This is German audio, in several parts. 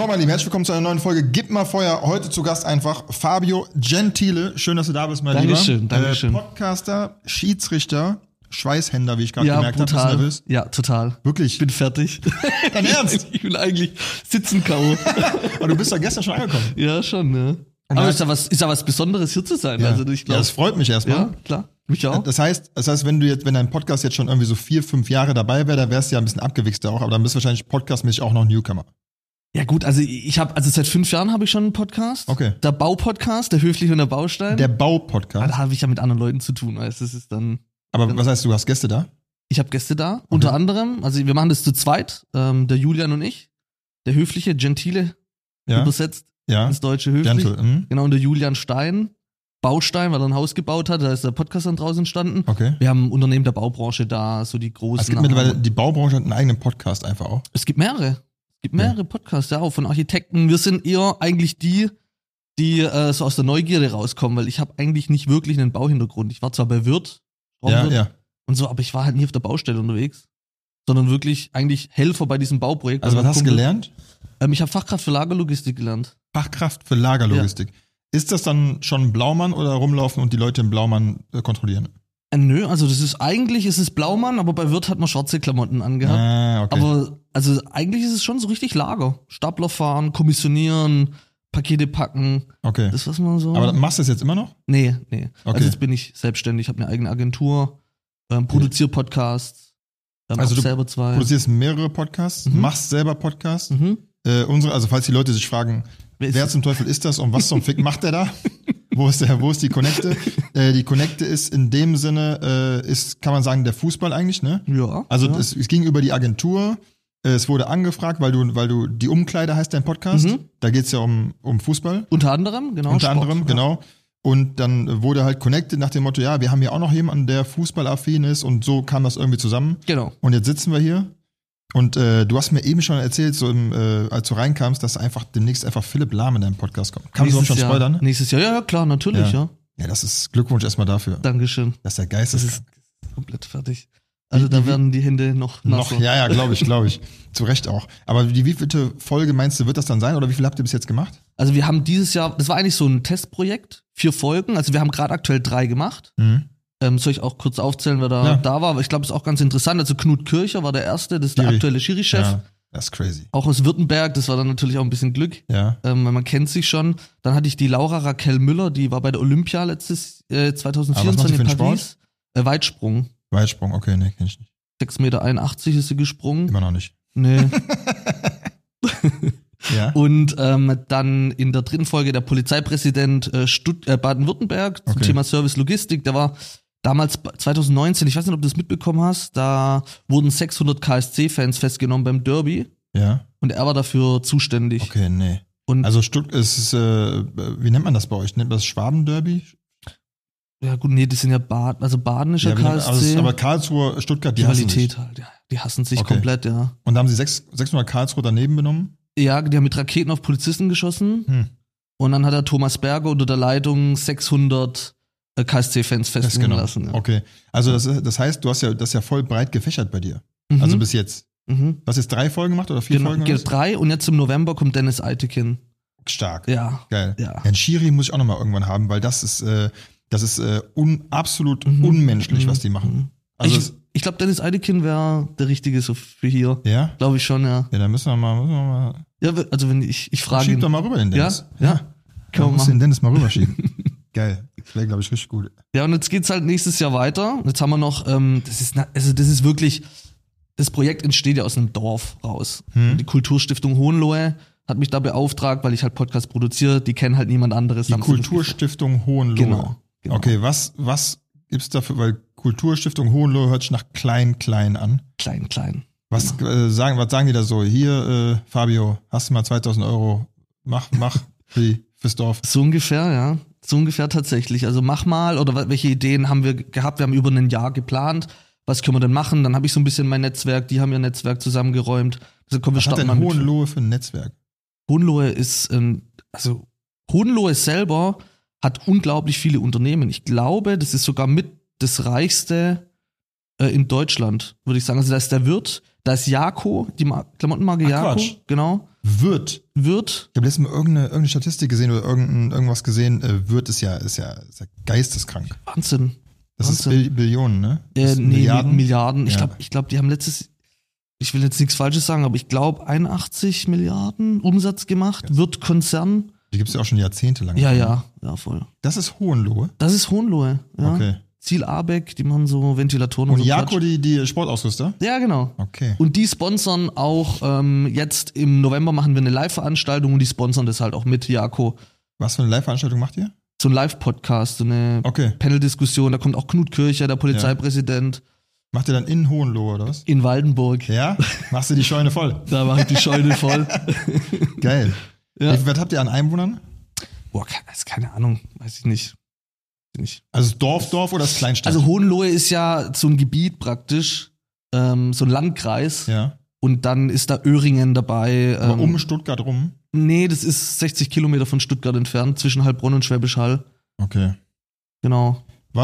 Moin, mein Lieben, herzlich willkommen zu einer neuen Folge Gib mal Feuer. Heute zu Gast einfach Fabio Gentile. Schön, dass du da bist, mein Lieber. Dankeschön. Podcaster, Schiedsrichter, Schweißhänder, wie ich gerade gemerkt habe. Bist du nervös? Ja, total. Wirklich? Ich bin fertig. Dein Ernst? Ich bin eigentlich sitzen K.O. Aber du bist ja gestern schon angekommen. Ja, schon, ne? Aber ist ja was Besonderes, hier zu sein. Ja. Also ich glaub, Ja, das freut mich erstmal. Ja, klar. Mich auch. Das heißt, wenn dein Podcast jetzt schon irgendwie so 4-5 Jahre dabei wäre, da wärst du ja ein bisschen abgewichster auch, aber dann bist du wahrscheinlich podcastmäßig auch noch Newcomer. Ja gut, also seit 5 Jahren habe ich schon einen Podcast. Okay. Der Baupodcast, der Höfliche und der Baustein. Der Baupodcast. Da habe ich ja mit anderen Leuten zu tun, weißt du, das ist dann. Aber was heißt, du hast Gäste da? Ich habe Gäste da, unter anderem, also wir machen das zu zweit, der Julian und ich, der Höfliche, Gentile, übersetzt ins Deutsche Höflich. Gentle, Genau, und der Julian Stein, Baustein, weil er ein Haus gebaut hat, da ist der Podcast dann draußen entstanden. Okay. Wir haben Unternehmen der Baubranche da, so die großen. Es gibt mittlerweile, die Baubranche hat einen eigenen Podcast einfach auch. Es gibt mehrere Podcasts, ja, auch von Architekten. Wir sind eher eigentlich die so aus der Neugierde rauskommen, weil ich habe eigentlich nicht wirklich einen Bauhintergrund. Ich war zwar bei Wirt, und so, aber ich war halt nie auf der Baustelle unterwegs, sondern wirklich eigentlich Helfer bei diesem Bauprojekt. Also was hast du gelernt? Ich habe Fachkraft für Lagerlogistik gelernt. Fachkraft für Lagerlogistik. Ja. Ist das dann schon Blaumann oder rumlaufen und die Leute im Blaumann kontrollieren? Nö, also es ist Blaumann, aber bei Wirt hat man schwarze Klamotten angehabt. Okay. Aber also eigentlich ist es schon so richtig Lager. Stapler fahren, kommissionieren, Pakete packen. Okay. Das, was man so. Aber machst du das jetzt immer noch? Nee. Okay. Also jetzt bin ich selbstständig, habe eine eigene Agentur, produziere Podcasts, also du selber 2. produzierst mehrere Podcasts, machst selber Podcasts. Also falls die Leute sich fragen, wer zum Teufel ist das und was zum Fick macht der da? Wo ist die Connecte? Die Connecte ist in dem Sinne, kann man sagen, der Fußball eigentlich, ne? Ja. Also es ging über die Agentur, es wurde angefragt, weil du die Umkleide heißt dein Podcast. Da geht's ja um Fußball. Unter anderem, genau. Und dann wurde halt connected nach dem Motto, ja, wir haben hier auch noch jemanden, der fußballaffin ist und so kam das irgendwie zusammen. Genau. Und jetzt sitzen wir hier. Und du hast mir eben schon erzählt, als du reinkamst, dass demnächst einfach Philipp Lahm in deinem Podcast kommt. Kannst du auch schon spoilern? Nächstes Jahr, ja, klar, natürlich, ja. Ja, das ist Glückwunsch erstmal dafür. Dankeschön. Das ist der Geisteskrank. Das ist komplett fertig. Also da werden die Hände noch nasser. Ja, glaube ich. Zu Recht auch. Aber wie vielte Folge meinst du, wird das dann sein? Oder wie viel habt ihr bis jetzt gemacht? Also wir haben dieses Jahr, das war eigentlich so ein Testprojekt, 4 Folgen. Also wir haben gerade aktuell 3 gemacht. Soll ich auch kurz aufzählen, wer da war? Aber ich glaube, es ist auch ganz interessant. Also Knut Kircher war der Erste, das ist der aktuelle Schiri-Chef. Ja, das ist crazy. Auch aus Württemberg, das war dann natürlich auch ein bisschen Glück. Ja. Weil man kennt sich schon. Dann hatte ich die Laura Raquel Müller, die war bei der Olympia 2024 in Paris. Weitsprung. Weitsprung, okay, nee, kenn ich nicht. 6,81 Meter ist sie gesprungen. Immer noch nicht. Nee. Ja. Und dann in der 3. Folge der Polizeipräsident Baden-Württemberg zum Thema Service Logistik. Der war damals 2019, ich weiß nicht, ob du das mitbekommen hast, da wurden 600 KSC-Fans festgenommen beim Derby. Ja. Und er war dafür zuständig. Okay, nee. Und also wie nennt man das bei euch? Nennt man das Schwaben-Derby? Ja gut, nee, das sind ja badenischer KSC. Aber Karlsruhe, Stuttgart, die hassen sich. Halt, ja. Die hassen sich komplett, ja. Und da haben sie 600 Karlsruhe daneben benommen? Ja, die haben mit Raketen auf Polizisten geschossen. Und dann hat der Thomas Berger unter der Leitung 600 KSC-Fans festgenommen lassen. Ja. Okay, also das heißt, du hast ja das ja voll breit gefächert bei dir. Also bis jetzt. Du hast jetzt 3 Folgen gemacht oder 4 Folgen? Genau, 3 und jetzt im November kommt Dennis Eitekin. Stark. Ja. Geil. Ja. Ein Schiri muss ich auch nochmal irgendwann haben, weil das ist absolut unmenschlich, was die machen. Also ich glaube, Dennis Eitekin wäre der Richtige so für hier. Ja? Glaube ich schon, ja. Ja, dann müssen wir mal. Ja, also wenn ich frage ihn. Schieb doch mal rüber den Dennis. Ja. Können wir den Dennis mal rüberschieben. Geil. Das wäre, glaube ich, richtig gut. Ja, und jetzt geht's halt nächstes Jahr weiter. Jetzt haben wir noch, das ist wirklich, das Projekt entsteht ja aus einem Dorf raus. Die Kulturstiftung Hohenlohe hat mich da beauftragt, weil ich halt Podcast produziere. Die kennen halt niemand anderes. Die Kulturstiftung Hohenlohe. Genau. Okay, was gibt's dafür? Weil Kulturstiftung Hohenlohe hört sich nach klein an. Klein. Was sagen die da so? Hier, Fabio, hast du mal 2.000 Euro? Mach fürs Dorf. So ungefähr, ja. So ungefähr tatsächlich. Also mach mal, oder welche Ideen haben wir gehabt? Wir haben über ein Jahr geplant. Was können wir denn machen? Dann habe ich so ein bisschen mein Netzwerk, die haben ihr Netzwerk zusammengeräumt. Also komm, wir starten mal mit. Was hat denn Hohenlohe für ein Netzwerk? Hohenlohe ist, Hohenlohe selber hat unglaublich viele Unternehmen. Ich glaube, das ist sogar mit das reichste in Deutschland, würde ich sagen. Also da ist der Wirt, da ist Jako, die Klamottenmarke Jako. Quatsch. Genau. Wird. Ich habe letztes Mal irgendeine Statistik gesehen oder irgendwas gesehen. Wird ist ja geisteskrank. Wahnsinn. Das ist Billionen, ne? Milliarden. Ja. Ich glaube, die haben ich will jetzt nichts Falsches sagen, aber ich glaube 81 Milliarden Umsatz gemacht, wird Konzern. Die gibt es ja auch schon jahrzehntelang. Ja, voll. Das ist Hohenlohe? Das ist Hohenlohe, ja. Okay. Ziel Abeck, die machen so Ventilatoren und so. Und Jako, die Sportausrüster? Ja, genau. Okay. Und die sponsern auch, jetzt im November machen wir eine Live-Veranstaltung und die sponsern das halt auch mit Jako. Was für eine Live-Veranstaltung macht ihr? So ein Live-Podcast, so eine Panel-Diskussion, da kommt auch Knut Kircher, der Polizeipräsident. Macht ihr dann in Hohenlohe oder was? In Waldenburg. Ja? Machst du die Scheune voll? Da mach ich die Scheune voll. Geil. Ja. Wie viel habt ihr an Einwohnern? Boah, keine Ahnung, weiß ich nicht. Also Dorf oder ist Kleinstadt? Also Hohenlohe ist ja so ein Gebiet praktisch, so ein Landkreis. Ja. Und dann ist da Öhringen dabei. Aber um Stuttgart rum? Nee, das ist 60 Kilometer von Stuttgart entfernt, zwischen Heilbronn und Schwäbisch Hall. Okay. Genau.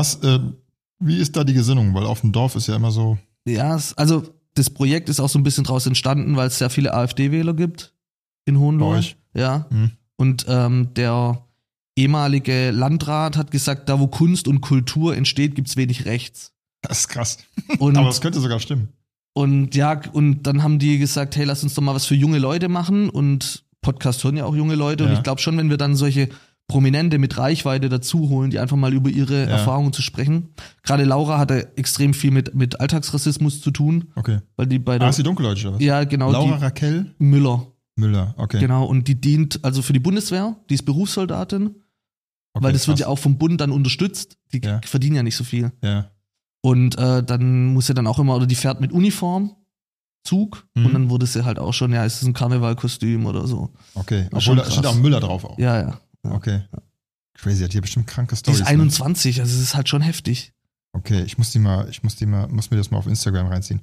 Wie ist da die Gesinnung? Weil auf dem Dorf ist ja immer so... Ja, also das Projekt ist auch so ein bisschen draus entstanden, weil es sehr viele AfD-Wähler gibt in Hohenlohe. Bei euch? Ja. Und der ehemalige Landrat hat gesagt, da wo Kunst und Kultur entsteht, gibt's wenig rechts. Das ist krass. Und, aber das könnte sogar stimmen. Und dann haben die gesagt, hey, lass uns doch mal was für junge Leute machen. Und Podcast hören ja auch junge Leute. Und ich glaube schon, wenn wir dann solche Prominente mit Reichweite dazu holen, die einfach mal über ihre Erfahrungen zu sprechen. Gerade Laura hatte extrem viel mit Alltagsrassismus zu tun. Okay. Weil die bei der, ist die Dunkeldeutsch oder was? Ja, genau. Laura Raquel? Müller, okay. Genau, und die dient also für die Bundeswehr, die ist Berufssoldatin, weil das wird ja auch vom Bund dann unterstützt. Die verdienen ja nicht so viel. Ja. Und dann muss sie dann auch immer, oder die fährt mit Uniform, Zug, und dann wurde sie halt auch schon, ist es ein Karnevalkostüm oder so. Okay, obwohl da steht auch Müller drauf auch. Ja. Okay. Crazy, hat hier bestimmt kranke Storys. Die ist 21, also es ist halt schon heftig. Okay, ich muss mir das mal auf Instagram reinziehen.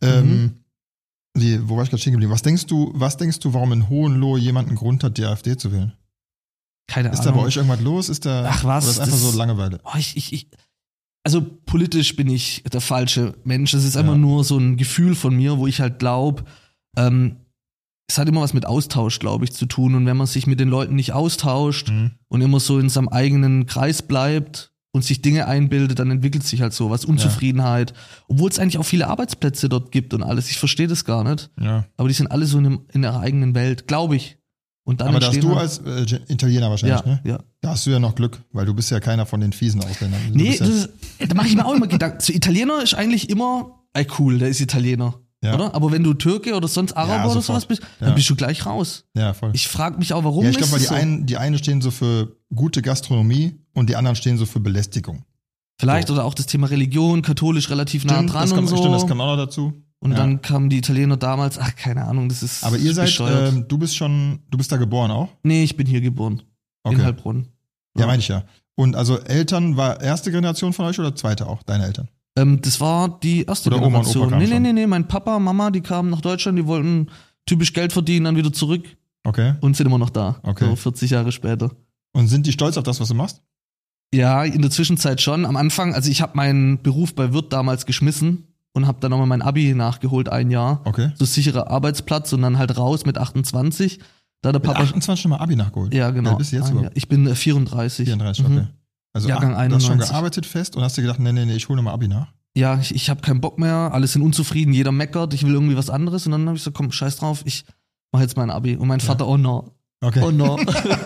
Wo war ich gerade stehen geblieben? Was denkst du, warum in Hohenlohe jemand einen Grund hat, die AfD zu wählen? Keine Ahnung. Ist da bei euch irgendwas los? Ach was? Oder ist einfach so Langeweile? Also politisch bin ich der falsche Mensch. Es ist einfach nur so ein Gefühl von mir, wo ich halt glaube, es hat immer was mit Austausch, glaube ich, zu tun. Und wenn man sich mit den Leuten nicht austauscht und immer so in seinem eigenen Kreis bleibt und sich Dinge einbildet, dann entwickelt sich halt so was, Unzufriedenheit. Obwohl es eigentlich auch viele Arbeitsplätze dort gibt und alles. Ich verstehe das gar nicht. Ja. Aber die sind alle so in ihrer eigenen Welt, glaube ich. Und dann aber da hast du als Italiener wahrscheinlich, ne? Ja. Da hast du ja noch Glück, weil du bist ja keiner von den fiesen Ausländern. Nee, da mache ich mir auch immer Gedanken. Zu Italiener ist eigentlich immer, cool, der ist Italiener. Ja. Oder? Aber wenn du Türke oder sonst Araber oder sowas bist, dann bist du gleich raus. Ja, voll. Ich frage mich auch, warum. Ja, ich glaube, weil die einen stehen so für gute Gastronomie und die anderen stehen so für Belästigung. Vielleicht, oder auch das Thema Religion, katholisch relativ nah dran und so. Stimmt, das kam auch noch dazu. Und dann kamen die Italiener damals, keine Ahnung, das ist. Aber ihr seid, du bist da geboren auch? Nee, ich bin hier geboren. Okay. In Heilbronn. Ja, meine ich ja. Und also Eltern, war erste Generation von euch oder zweite auch, deine Eltern? Das war die erste oder Generation. Oma und Opa Nee, mein Papa, Mama, die kamen nach Deutschland, die wollten typisch Geld verdienen, dann wieder zurück. Okay. Und sind immer noch da. Okay. So 40 Jahre später. Und sind die stolz auf das, was du machst? Ja, in der Zwischenzeit schon. Am Anfang, also ich habe meinen Beruf bei Wirt damals geschmissen und habe dann nochmal mein Abi nachgeholt, 1 Jahr. Okay. So sicherer Arbeitsplatz und dann halt raus mit 28. Da der Papa. Mit 28 schon mal Abi nachgeholt? Ja, genau. Ja, bist du jetzt überhaupt? Ich bin 34. 34, okay. Also Jahrgang 91. Du hast schon gearbeitet fest und hast dir gedacht, nee, ich hole nochmal Abi nach? Ja, ich habe keinen Bock mehr, alle sind unzufrieden, jeder meckert, ich will irgendwie was anderes. Und dann habe ich so, komm, scheiß drauf, ich mache jetzt mein Abi. Und mein Vater, oh no. Okay. Oh no.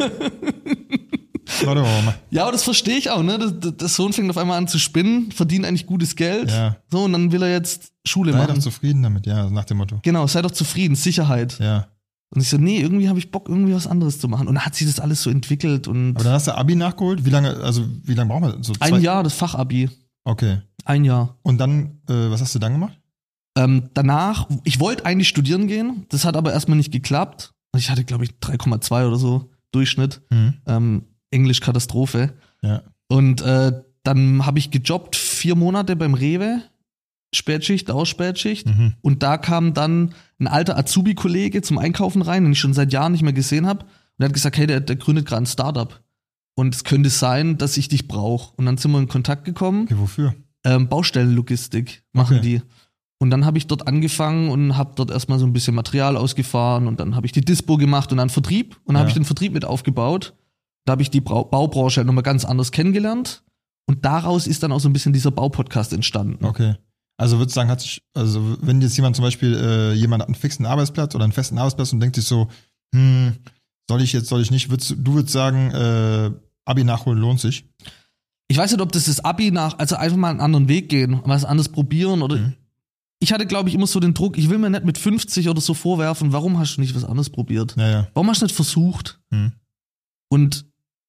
Warte. Ja, aber das verstehe ich auch, ne? Der Sohn fängt auf einmal an zu spinnen, verdient eigentlich gutes Geld. Ja. So, und dann will er jetzt Schule machen. Sei doch zufrieden damit, ja, nach dem Motto. Genau, sei doch zufrieden, Sicherheit. Ja. Und ich so, nee, irgendwie habe ich Bock, irgendwie was anderes zu machen. Und dann hat sich das alles so entwickelt. Und aber dann hast du Abi nachgeholt? Wie lange braucht man? So 1 Jahr, das Fachabi. Okay. 1 Jahr. Und dann, was hast du dann gemacht? Danach, ich wollte eigentlich studieren gehen, das hat aber erstmal nicht geklappt. Ich hatte, glaube ich, 3,2 oder so Durchschnitt. Englisch Katastrophe. Ja. Und dann habe ich gejobbt 4 Monate beim Rewe, Spätschicht, Ausspätschicht. Und da kam dann ein alter Azubi-Kollege zum Einkaufen rein, den ich schon seit Jahren nicht mehr gesehen habe. Und er hat gesagt, hey, der gründet gerade ein Startup. Und es könnte sein, dass ich dich brauche. Und dann sind wir in Kontakt gekommen. Okay, wofür? Baustellenlogistik machen die. Und dann habe ich dort angefangen und habe dort erstmal so ein bisschen Material ausgefahren und dann habe ich die Dispo gemacht und dann Vertrieb und dann habe ich den Vertrieb mit aufgebaut. Da habe ich die Baubranche halt nochmal ganz anders kennengelernt und daraus ist dann auch so ein bisschen dieser Baupodcast entstanden. Okay. Also würdest du sagen, wenn jetzt jemand zum Beispiel, jemand hat einen fixen Arbeitsplatz oder einen festen Arbeitsplatz und denkt sich so, soll ich nicht, du würdest sagen, Abi nachholen lohnt sich? Ich weiß nicht, ob das Abi also einfach mal einen anderen Weg gehen, was anderes probieren oder ich hatte, glaube ich, immer so den Druck, ich will mir nicht mit 50 oder so vorwerfen, warum hast du nicht was anderes probiert? Ja. Warum hast du nicht versucht? Und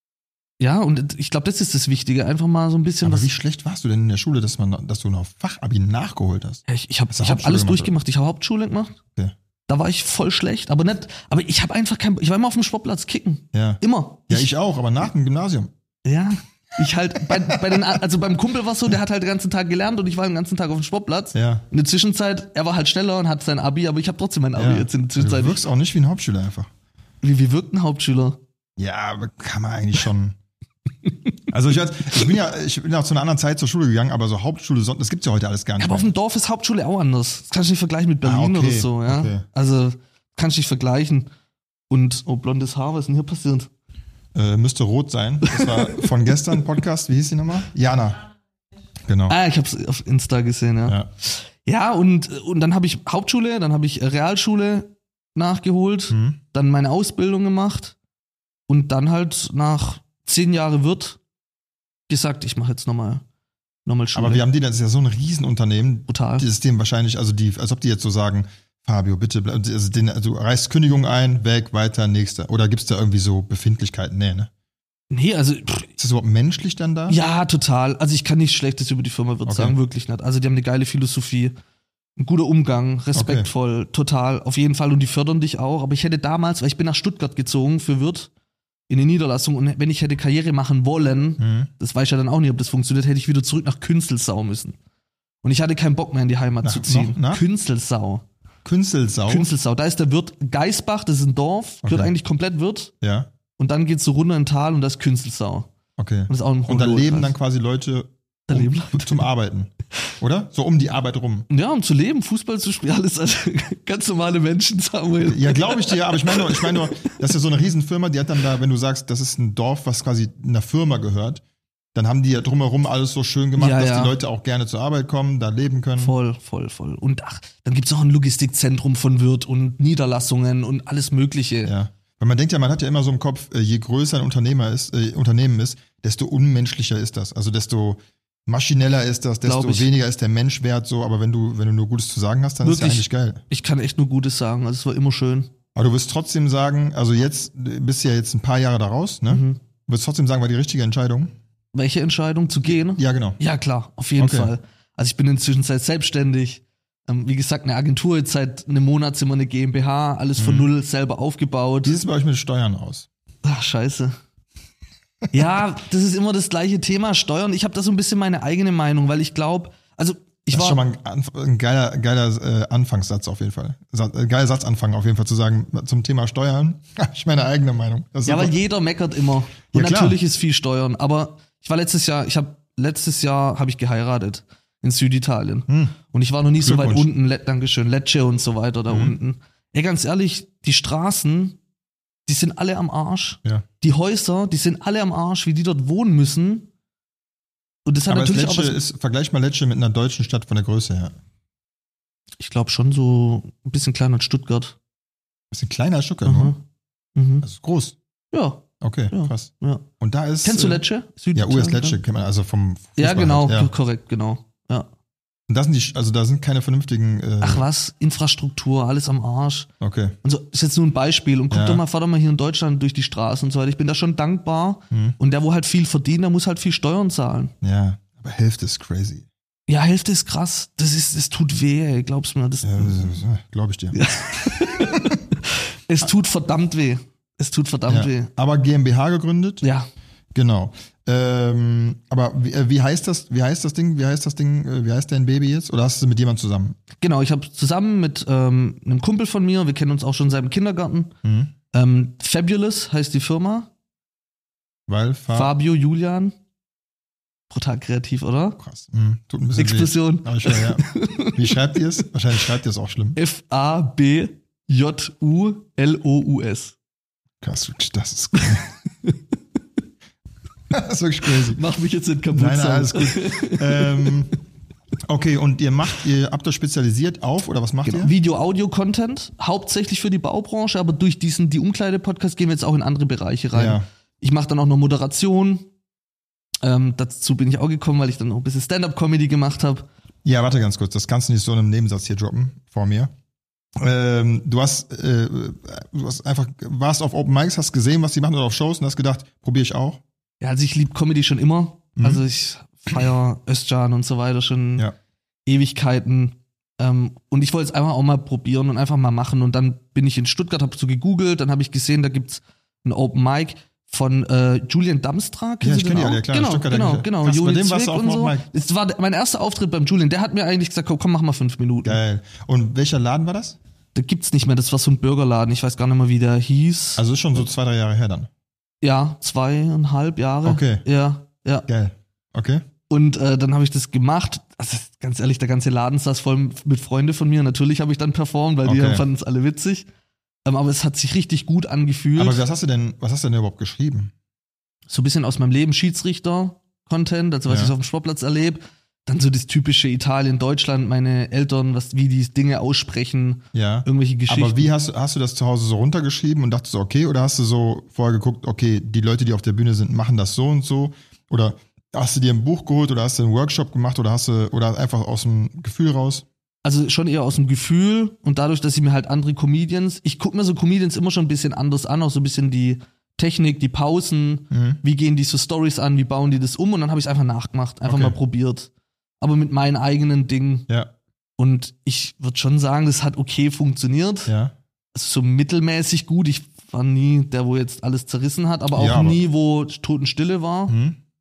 ich glaube, das ist das Wichtige, einfach mal so ein bisschen Aber wie schlecht warst du denn in der Schule, dass du noch Fachabi nachgeholt hast? Ja, ich hab alles durchgemacht. Ich habe Hauptschule gemacht. Okay. Da war ich voll schlecht, aber ich habe einfach ich war immer auf dem Sportplatz kicken. Ja. Immer. Ja, ich auch, aber nach dem Gymnasium. Ja. Ich halt, also beim Kumpel war es so, der hat halt den ganzen Tag gelernt und ich war den ganzen Tag auf dem Sportplatz. Ja. In der Zwischenzeit, er war halt schneller und hat sein Abi, aber ich habe trotzdem mein Abi jetzt in der Zwischenzeit. Du wirkst auch nicht wie ein Hauptschüler einfach. Wie wirkt ein Hauptschüler? Ja, aber kann man eigentlich schon. Also ich bin ja zu einer anderen Zeit zur Schule gegangen, aber so Hauptschule, das gibt's ja heute alles gar nicht. Aber auf dem Dorf ist Hauptschule auch anders. Das kannst du nicht vergleichen mit Berlin oder so, ja. Okay. Also, kannst du nicht vergleichen. Und, blondes Haar, was ist denn hier passiert? Müsste rot sein. Das war von gestern Podcast. Wie hieß die nochmal? Jana. Genau. Ich hab's auf Insta gesehen, ja. Ja, und dann habe ich Hauptschule, dann habe ich Realschule nachgeholt, dann meine Ausbildung gemacht und dann halt nach 10 Jahren Wirt gesagt, ich mache jetzt nochmal Schule. Aber wie haben die denn? Das ist ja so ein Riesenunternehmen. Brutal. Das ist dem wahrscheinlich, als ob die jetzt so sagen, Fabio, bitte, du reichst Kündigung ein, weg, weiter, nächster. Oder gibt's da irgendwie so Befindlichkeiten? Nee, ne? Nee, also. Ist das überhaupt menschlich dann da? Ja, total. Also ich kann nichts Schlechtes über die Firma Wirt sagen, wirklich nicht. Also die haben eine geile Philosophie, ein guter Umgang, respektvoll, total, auf jeden Fall. Und die fördern dich auch. Aber ich hätte damals, weil ich bin nach Stuttgart gezogen für Wirt in die Niederlassung und wenn ich hätte Karriere machen wollen, das weiß ich ja dann auch nicht, ob das funktioniert, hätte ich wieder zurück nach Künzelsau müssen. Und ich hatte keinen Bock mehr in die Heimat zu ziehen. Künzelsau. Da ist der Wirt Geisbach, das ist ein Dorf, gehört eigentlich komplett Wirt. Ja. Und dann geht's so runter in Tal und das ist Künzelsau. Okay. Und, das ist auch ein und da leben dann quasi Leute zum Arbeiten, oder? So um die Arbeit rum. Ja, um zu leben, Fußball zu spielen, alles also ganz normale Menschen, Samuel. Ja, glaube ich dir, aber ich meine nur, das ist ja so eine Riesenfirma, die hat dann da, wenn du sagst, das ist ein Dorf, was quasi einer Firma gehört, dann haben die ja drumherum alles so schön gemacht, dass die Leute auch gerne zur Arbeit kommen, da leben können. Voll. Und dann gibt's auch ein Logistikzentrum von Wirt und Niederlassungen und alles Mögliche. Ja. Weil man denkt ja, man hat ja immer so im Kopf, je größer ein Unternehmen ist, desto unmenschlicher ist das. Also desto maschineller ist das, desto weniger ist der Mensch wert, so. Aber wenn du nur Gutes zu sagen hast, dann ist ja eigentlich geil. Ich kann echt nur Gutes sagen. Also es war immer schön. Aber du wirst trotzdem sagen, also bist ja jetzt ein paar Jahre da raus, ne? Du wirst trotzdem sagen, war die richtige Entscheidung? Welche Entscheidung? Zu gehen? Ja, genau. Ja, klar, auf jeden Fall. Also ich bin inzwischen selbstständig. Wie gesagt, eine Agentur, jetzt seit einem Monat sind wir eine GmbH, alles von null selber aufgebaut. Wie sieht es bei euch mit Steuern aus? Ach, scheiße. Ja, das ist immer das gleiche Thema, Steuern. Ich habe da so ein bisschen meine eigene Meinung, weil ich glaube, das ist schon mal ein geiler Anfangssatz auf jeden Fall. Geiler Satzanfang auf jeden Fall zu sagen, zum Thema Steuern, habe ich meine eigene Meinung. Weil jeder meckert immer. Und natürlich ist viel Steuern. Aber ich war letztes Jahr habe ich geheiratet in Süditalien. Und ich war noch nie so weit unten, Dankeschön, Lecce und so weiter da unten. Ja, ganz ehrlich, die Straßen, die sind alle am Arsch. Ja. Die Häuser, die sind alle am Arsch, wie die dort wohnen müssen. Und das hat aber natürlich vergleich mal Lecce mit einer deutschen Stadt von der Größe her. Ich glaube schon so ein bisschen kleiner als Stuttgart. Ein bisschen kleiner als Stuttgart, ne? Das ist groß. Ja. Okay, krass. Ja. Und da ist. Kennst du Lecce? Ja, US Lecce kennt man, also vom Fußball. Ja, genau, korrekt, genau. Ja. Und da sind keine vernünftigen. Ach was, Infrastruktur, alles am Arsch. Okay. Und so ist jetzt nur ein Beispiel. Und fahr doch mal hier in Deutschland durch die Straßen und so weiter. Ich bin da schon dankbar. Und der, wo halt viel verdient, der muss halt viel Steuern zahlen. Ja, aber Hälfte ist crazy. Ja, Hälfte ist krass. Das tut weh, ey, glaubst du mir. Glaube ich dir. Ja. Es tut verdammt weh. Weh. Aber GmbH gegründet? Ja. Genau. Aber wie heißt das Ding? Wie heißt dein Baby jetzt? Oder hast du mit jemandem zusammen? Genau, ich habe zusammen mit einem Kumpel von mir, wir kennen uns auch schon seit dem Kindergarten. Fabulous heißt die Firma. Weil Fabio Julian. Brutal kreativ, oder? Krass. Tut ein bisschen Explosion. Aber schon, ja. Wie schreibt ihr es? Wahrscheinlich schreibt ihr es auch schlimm. Fabjulous. Krass, das ist cool. Das ist wirklich crazy. Mach mich jetzt nicht kaputt. Nein, alles gut. Okay, und ihr habt das spezialisiert auf, oder was macht ihr? Video-Audio-Content, hauptsächlich für die Baubranche, aber durch die Umkleide-Podcast gehen wir jetzt auch in andere Bereiche rein. Ja. Ich mache dann auch noch Moderation. Dazu bin ich auch gekommen, weil ich dann auch ein bisschen Stand-Up-Comedy gemacht habe. Ja, warte ganz kurz, das kannst du nicht so in einem Nebensatz hier droppen, vor mir. Du warst auf Open Mics, hast gesehen, was die machen, oder auf Shows und hast gedacht, probiere ich auch. Ja, also ich liebe Comedy schon immer. Also ich feiere Özcan und so weiter schon Ewigkeiten. Und ich wollte es einfach auch mal probieren und einfach mal machen. Und dann bin ich in Stuttgart, habe so gegoogelt, dann habe ich gesehen, da gibt's ein Open Mic von Julian Damstra. Ja, ich kenne die alle, klar. Genau. Krass, bei dem warst du auf dem Open Mic. Es war mein erster Auftritt beim Julian. Der hat mir eigentlich gesagt, komm, mach mal 5 Minuten. Geil. Und welcher Laden war das? Da gibt's nicht mehr. Das war so ein Burgerladen. Ich weiß gar nicht mehr, wie der hieß. Also ist schon so 2-3 Jahre her dann? Ja, 2,5 Jahre. Okay. Ja. Geil. Okay. Und dann habe ich das gemacht. Also ganz ehrlich, der ganze Laden saß voll mit Freunden von mir. Natürlich habe ich dann performt, weil die fanden es alle witzig. Aber es hat sich richtig gut angefühlt. Aber was hast du denn überhaupt geschrieben? So ein bisschen aus meinem Leben, Schiedsrichter-Content, also was ich so auf dem Sportplatz erlebe. Dann so das typische Italien, Deutschland, meine Eltern, wie die Dinge aussprechen, irgendwelche Geschichten. Aber wie hast du das zu Hause so runtergeschrieben und dachtest so, okay, oder hast du so vorher geguckt, okay, die Leute, die auf der Bühne sind, machen das so und so? Oder hast du dir ein Buch geholt oder hast du einen Workshop gemacht oder einfach aus dem Gefühl raus? Also schon eher aus dem Gefühl und dadurch, dass ich mir halt andere Comedians, ich gucke mir so Comedians immer schon ein bisschen anders an, auch so ein bisschen die Technik, die Pausen, wie gehen die so Stories an, wie bauen die das um und dann habe ich es einfach nachgemacht, einfach mal probiert. Aber mit meinen eigenen Dingen. Ja. Und ich würde schon sagen, das hat okay funktioniert. Ja. Also so mittelmäßig gut. Ich war nie der, wo jetzt alles zerrissen hat, aber auch nie, wo Totenstille war.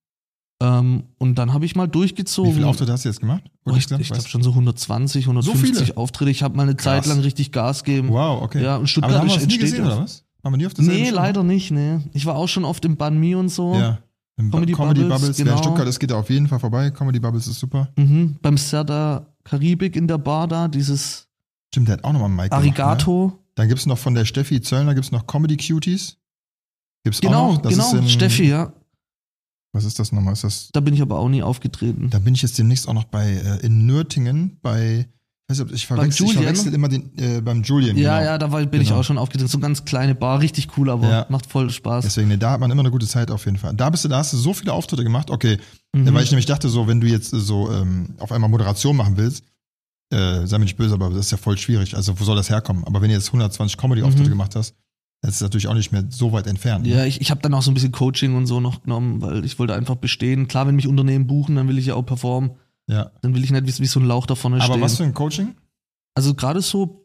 Und dann habe ich mal durchgezogen. Wie viele Auftritte hast du jetzt gemacht? Ich glaube schon so 120, 150 so Auftritte. Ich habe mal eine Zeit lang richtig Gas gegeben. Wow, okay. Ja, und Stuttgart aber haben wir uns nie gesehen, oder was? Haben wir nie auf der Nee, leider nicht, nee. Ich war auch schon oft im Banh Mi und so. Ja. Comedy Bubbles, wer in Stuttgart ist, geht da auf jeden Fall vorbei. Comedy Bubbles ist super. Beim Serda Karibik in der Bar da, dieses Stimmt, der hat auch nochmal einen Mic Arigato. Gemacht, ne? Dann gibt's noch von der Steffi Zöllner, gibt's noch Comedy Cuties. Gibt's auch noch. Das ist Steffi, ja. Was ist das nochmal? Da bin ich aber auch nie aufgetreten. Da bin ich jetzt demnächst auch noch in Nürtingen ich verwechsel immer beim Julian. Ja, da bin ich auch schon aufgetreten. So eine ganz kleine Bar, richtig cool, aber macht voll Spaß. Deswegen, da hat man immer eine gute Zeit auf jeden Fall. Da hast du so viele Auftritte gemacht, okay. Weil ich nämlich dachte so, wenn du jetzt so auf einmal Moderation machen willst, sei mir nicht böse, aber das ist ja voll schwierig. Also wo soll das herkommen? Aber wenn du jetzt 120 Comedy-Auftritte gemacht hast, das ist natürlich auch nicht mehr so weit entfernt. Ja, ich habe dann auch so ein bisschen Coaching und so noch genommen, weil ich wollte einfach bestehen. Klar, wenn mich Unternehmen buchen, dann will ich ja auch performen. Ja. Dann will ich nicht wie so ein Lauch da vorne stehen. Aber was für ein Coaching? Also gerade so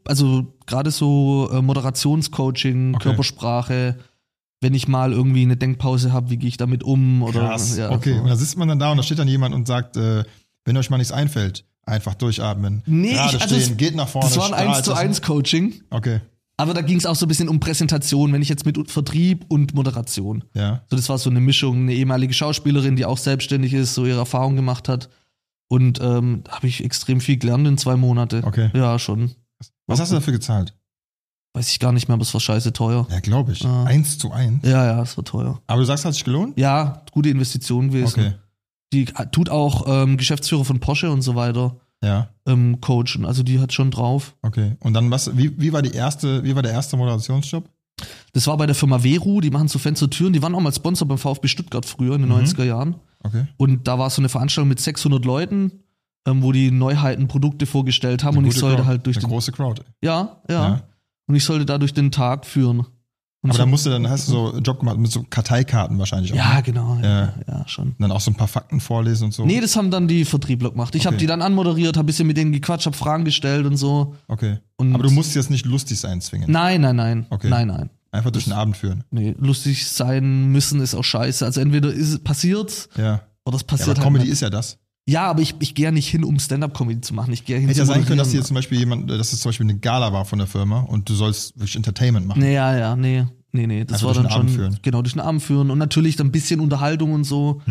Moderationscoaching, Körpersprache, wenn ich mal irgendwie eine Denkpause habe, wie gehe ich damit um? Oder, krass, okay. So. Und da sitzt man dann da und da steht dann jemand und sagt, wenn euch mal nichts einfällt, einfach durchatmen. Nee, gerade stehen, geht nach vorne. Das war ein 1:1 Coaching. Okay. Aber da ging es auch so ein bisschen um Präsentation, wenn ich jetzt mit Vertrieb und Moderation. Ja. So, das war so eine Mischung, eine ehemalige Schauspielerin, die auch selbstständig ist, so ihre Erfahrung gemacht hat. Und da habe ich extrem viel gelernt in 2 Monate. Okay. Ja, schon. Was hast du dafür gezahlt? Weiß ich gar nicht mehr, aber es war scheiße teuer. Ja, glaube ich. 1:1? Ja, es war teuer. Aber du sagst, hat sich gelohnt? Ja, gute Investition gewesen. Okay. Die tut auch Geschäftsführer von Porsche und so weiter coachen. Also die hat schon drauf. Okay. Und dann wie war der erste Moderationsjob? Das war bei der Firma Veru, die machen so Fenster Türen, die waren auch mal Sponsor beim VfB Stuttgart früher in den 90er Jahren. Okay. Und da war so eine Veranstaltung mit 600 Leuten, wo die Neuheiten, Produkte vorgestellt haben und ich sollte halt durch eine große Crowd. Ja. Und ich sollte da durch den Tag führen. Und aber dann hast du so einen Job gemacht mit so Karteikarten wahrscheinlich auch. Ja, genau. Ja, schon. Und dann auch so ein paar Fakten vorlesen und so. Nee, das haben dann die Vertriebler gemacht. Ich habe die dann anmoderiert, habe ein bisschen mit denen gequatscht, habe Fragen gestellt und so. Okay. Aber du musst jetzt nicht lustig sein zwingend. Nein. Okay. Nein. Einfach durch den Abend führen. Nee, lustig sein müssen ist auch scheiße. Also entweder ist es passiert oder es passiert aber halt Comedy nicht. ist ja das. Ja, aber ich gehe ja nicht hin, um Stand-Up-Comedy zu machen. Ich gehe hin. Hätte ja sein können, dass jetzt zum Beispiel dass es zum Beispiel eine Gala war von der Firma und du sollst wirklich Entertainment machen. Nee. Das einfach war dann schon führen. Genau, durch den Abend führen und natürlich dann ein bisschen Unterhaltung und so.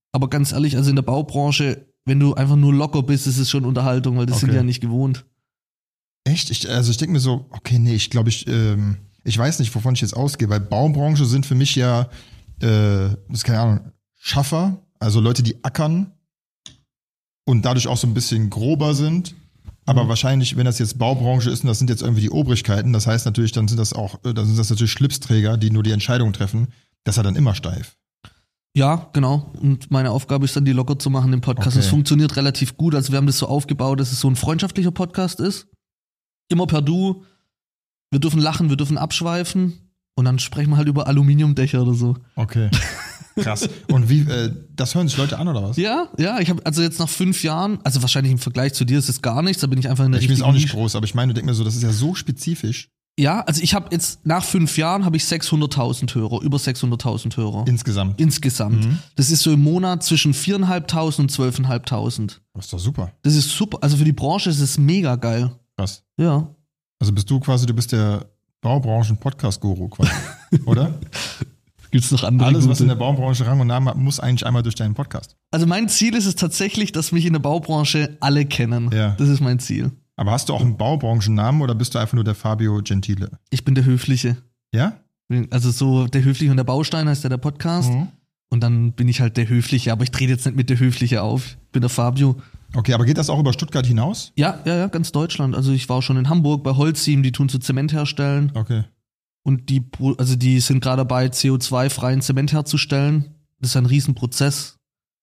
Aber ganz ehrlich, also in der Baubranche, wenn du einfach nur locker bist, ist es schon Unterhaltung, weil das sind die ja nicht gewohnt. Echt? Ich denke mir so, okay, nee, ich glaube, ich weiß nicht, wovon ich jetzt ausgehe, weil Baubranche sind für mich ja, das ist keine Ahnung, Schaffer, also Leute, die ackern und dadurch auch so ein bisschen grober sind. Aber wahrscheinlich, wenn das jetzt Baubranche ist und das sind jetzt irgendwie die Obrigkeiten, das heißt natürlich, dann sind das natürlich Schlipsträger, die nur die Entscheidung treffen. Das ist ja dann immer steif. Ja, genau. Und meine Aufgabe ist dann, die locker zu machen im Podcast. Es funktioniert relativ gut. Also wir haben das so aufgebaut, dass es so ein freundschaftlicher Podcast ist. Immer per Du. Wir dürfen lachen, wir dürfen abschweifen. Und dann sprechen wir halt über Aluminiumdächer oder so. Okay. Krass. Und wie, das hören sich Leute an, oder was? Ja, ich habe also jetzt nach 5 Jahren, also wahrscheinlich im Vergleich zu dir ist es gar nichts, da bin ich einfach in der richtigen Ich bin jetzt auch nicht groß, aber ich meine, du denkst mir so, das ist ja so spezifisch. Ja, also ich habe jetzt, nach 5 Jahren habe ich 600.000 Hörer, über 600.000 Hörer. Insgesamt. Mhm. Das ist so im Monat zwischen 4.500 und 12.500. Das ist doch super. Das ist super, also für die Branche ist es mega geil. Krass. Ja. Also du bist der Baubranchen-Podcast-Guru quasi, oder? Gibt's noch andere Alles, gute? was in der Baubranche Rang und Namen hat, muss eigentlich einmal durch deinen Podcast. Also mein Ziel ist es tatsächlich, dass mich in der Baubranche alle kennen. Ja. Das ist mein Ziel. Aber hast du auch einen Baubranchen-Namen oder bist du einfach nur der Fabio Gentile? Ich bin der Höfliche. Ja? Also so der Höfliche und der Baustein heißt ja der Podcast. Mhm. Und dann bin ich halt der Höfliche, aber ich trete jetzt nicht mit der Höfliche auf. Ich bin der Fabio. Okay, aber geht das auch über Stuttgart hinaus? Ja, ganz Deutschland. Also ich war schon in Hamburg bei Holcim, die tun so Zement herstellen. Okay. Und die sind gerade dabei, CO2-freien Zement herzustellen. Das ist ein Riesenprozess.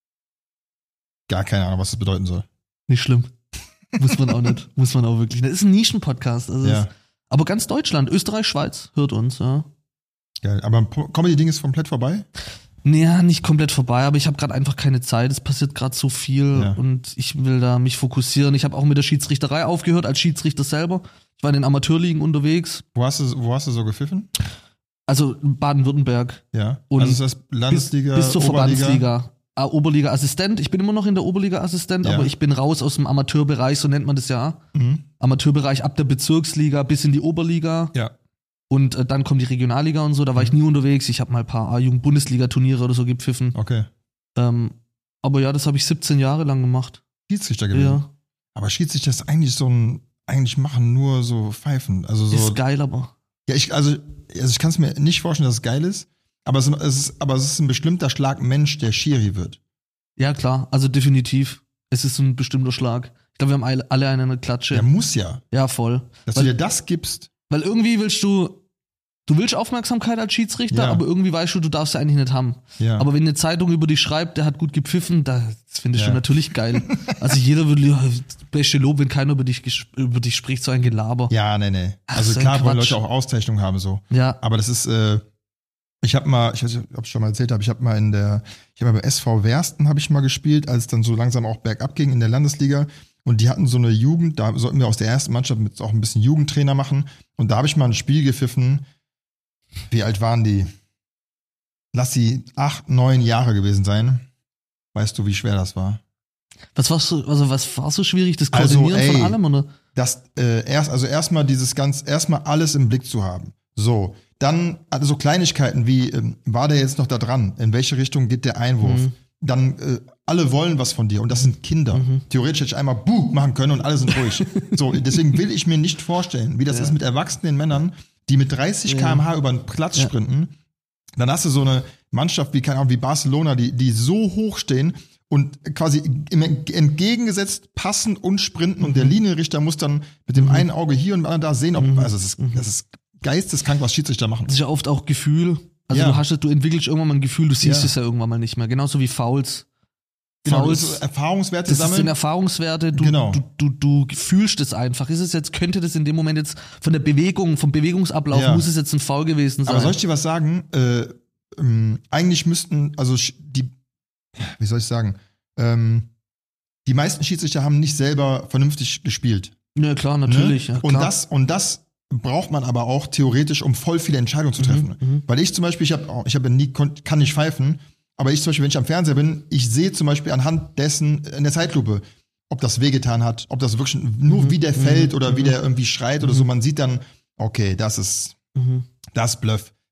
Gar keine Ahnung, was das bedeuten soll. Nicht schlimm. Muss man auch nicht. Muss man auch wirklich nicht. Das ist ein Nischenpodcast. Also ja. Aber ganz Deutschland, Österreich, Schweiz hört uns, ja. Geil. Aber Comedy-Ding ist komplett vorbei? Naja, nicht komplett vorbei, aber ich habe gerade einfach keine Zeit. Es passiert gerade so viel und ich will da mich fokussieren. Ich habe auch mit der Schiedsrichterei aufgehört, als Schiedsrichter selber. Ich war in den Amateurligen unterwegs. Wo hast du so gepfiffen? Also Baden-Württemberg. Ja. Und also ist das Landesliga, bis zur Oberliga? Verbandsliga. Oberliga-Assistent. Ich bin immer noch in der Oberliga-Assistent, aber ich bin raus aus dem Amateurbereich, so nennt man das ja. Mhm. Amateurbereich ab der Bezirksliga bis in die Oberliga. Ja. Und dann kommt die Regionalliga und so, da war ich nie unterwegs. Ich habe mal ein paar A-Jugend-Bundesliga-Turniere oder so gepfiffen. Okay. Aber ja, das habe ich 17 Jahre lang gemacht. Schiedsrichter gewesen? Ja. Aber Schiedsrichter ist eigentlich eigentlich machen nur so Pfeifen. Also so, ist geil, aber. Ja, ich kann es mir nicht vorstellen, dass es geil ist, aber es ist ein bestimmter Schlag Mensch, der Schiri wird. Ja, klar, also definitiv. Es ist ein bestimmter Schlag. Ich glaube, wir haben alle eine Klatsche. Der muss ja. Ja, voll. Dass du dir das gibst. Weil irgendwie willst du willst Aufmerksamkeit als Schiedsrichter, aber irgendwie weißt du darfst ja eigentlich nicht haben. Ja. Aber wenn eine Zeitung über dich schreibt, der hat gut gepfiffen, das findest du natürlich geil. Also jeder würde, beste Lob, wenn keiner über dich spricht, so ein Gelaber. Ja, nee. Also klar wollen Leute auch Auszeichnungen haben, so. Ja. Aber das ist, ich weiß nicht, ob ich schon mal erzählt habe, ich habe mal bei SV Wersten habe ich mal gespielt, als es dann so langsam auch bergab ging in der Landesliga. Und die hatten so eine Jugend, da sollten wir aus der ersten Mannschaft mit auch ein bisschen Jugendtrainer machen. Und da habe ich mal ein Spiel gepfiffen. Wie alt waren die? Lass sie 8, 9 Jahre gewesen sein. Weißt du, wie schwer das war? Was war so schwierig, das Koordinieren von allem, oder? Erstmal alles im Blick zu haben. So. Dann, also so Kleinigkeiten wie, war der jetzt noch da dran? In welche Richtung geht der Einwurf? Mhm. Dann, alle wollen was von dir und das sind Kinder. Mhm. Theoretisch hätte ich einmal Buh machen können und alle sind ruhig. So, deswegen will ich mir nicht vorstellen, wie das ist mit erwachsenen Männern, die mit 30 km/h über den Platz sprinten. Dann hast du so eine Mannschaft wie Barcelona, die so hoch stehen und quasi entgegengesetzt passen und sprinten und der Linienrichter muss dann mit dem einen Auge hier und dem anderen da sehen, also das ist geisteskrank, was Schiedsrichter machen. Das ist ja oft auch Gefühl. Also du entwickelst irgendwann mal ein Gefühl, du siehst es ja irgendwann mal nicht mehr. Genauso wie Fouls. Genau, Erfahrungswerte sammeln. Das sind Erfahrungswerte, du fühlst es einfach. Könnte das in dem Moment jetzt von der Bewegung, vom Bewegungsablauf, muss es jetzt ein Foul gewesen sein. Aber soll ich dir was sagen? Eigentlich müssten, wie soll ich sagen, die meisten Schiedsrichter haben nicht selber vernünftig gespielt. Ja, klar, natürlich. Ne? Ja, klar. Und das braucht man aber auch theoretisch, um voll viele Entscheidungen zu treffen. Weil ich zum Beispiel, kann nicht pfeifen, aber ich zum Beispiel, wenn ich am Fernseher bin, ich sehe zum Beispiel anhand dessen in der Zeitlupe, ob das wehgetan hat, ob das wirklich nur wie der fällt oder wie der irgendwie schreit oder so. Man sieht dann, okay, das ist Bluff.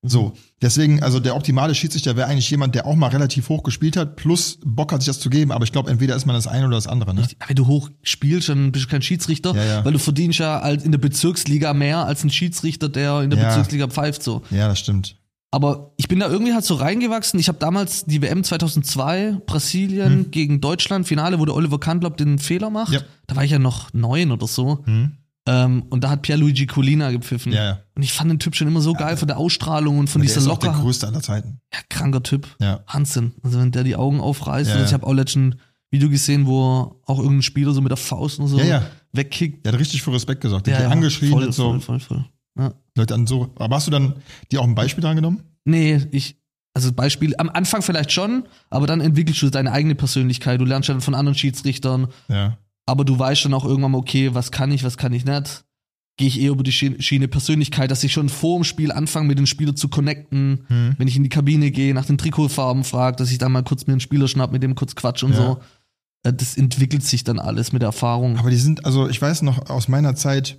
So, deswegen, also der optimale Schiedsrichter wäre eigentlich jemand, der auch mal relativ hoch gespielt hat, plus Bock hat, sich das zu geben, aber ich glaube, entweder ist man das eine oder das andere, ne? Wenn du hoch spielst, dann bist du kein Schiedsrichter, weil du verdienst ja in der Bezirksliga mehr als ein Schiedsrichter, der in der Bezirksliga pfeift, so. Ja, das stimmt. Aber ich bin da irgendwie halt so reingewachsen. Ich habe damals die WM 2002, Brasilien gegen Deutschland, Finale, wo der Oliver Kahn den Fehler macht. Ja. Da war ich ja noch 9 oder so. Und da hat Pierluigi Collina gepfiffen. Ja. Und ich fand den Typ schon immer so geil von der Ausstrahlung und von dieser Lockerheit. Der ist auch der größte aller Zeiten. Ja, kranker Typ. Ja. Hansen. Also wenn der die Augen aufreißt. Also ich habe auch letztens ein Video gesehen, wo auch irgendein Spieler so mit der Faust und so wegkickt. Der hat richtig für Respekt gesorgt. Der hat angeschrien. Voll. Ja. Leute an so. Aber hast du dann dir auch ein Beispiel dran genommen? Nee, also Beispiel, am Anfang vielleicht schon, aber dann entwickelst du deine eigene Persönlichkeit. Du lernst dann von anderen Schiedsrichtern. Ja. Aber du weißt dann auch irgendwann mal, okay, was kann ich nicht. Gehe ich eher über die Schiene Persönlichkeit, dass ich schon vor dem Spiel anfange, mit den Spielern zu connecten. Wenn ich in die Kabine gehe, nach den Trikotfarben frage, dass ich dann mal kurz mir einen Spieler schnapp, mit dem kurz quatsch und so. Das entwickelt sich dann alles mit der Erfahrung. Aber die sind, also ich weiß noch aus meiner Zeit,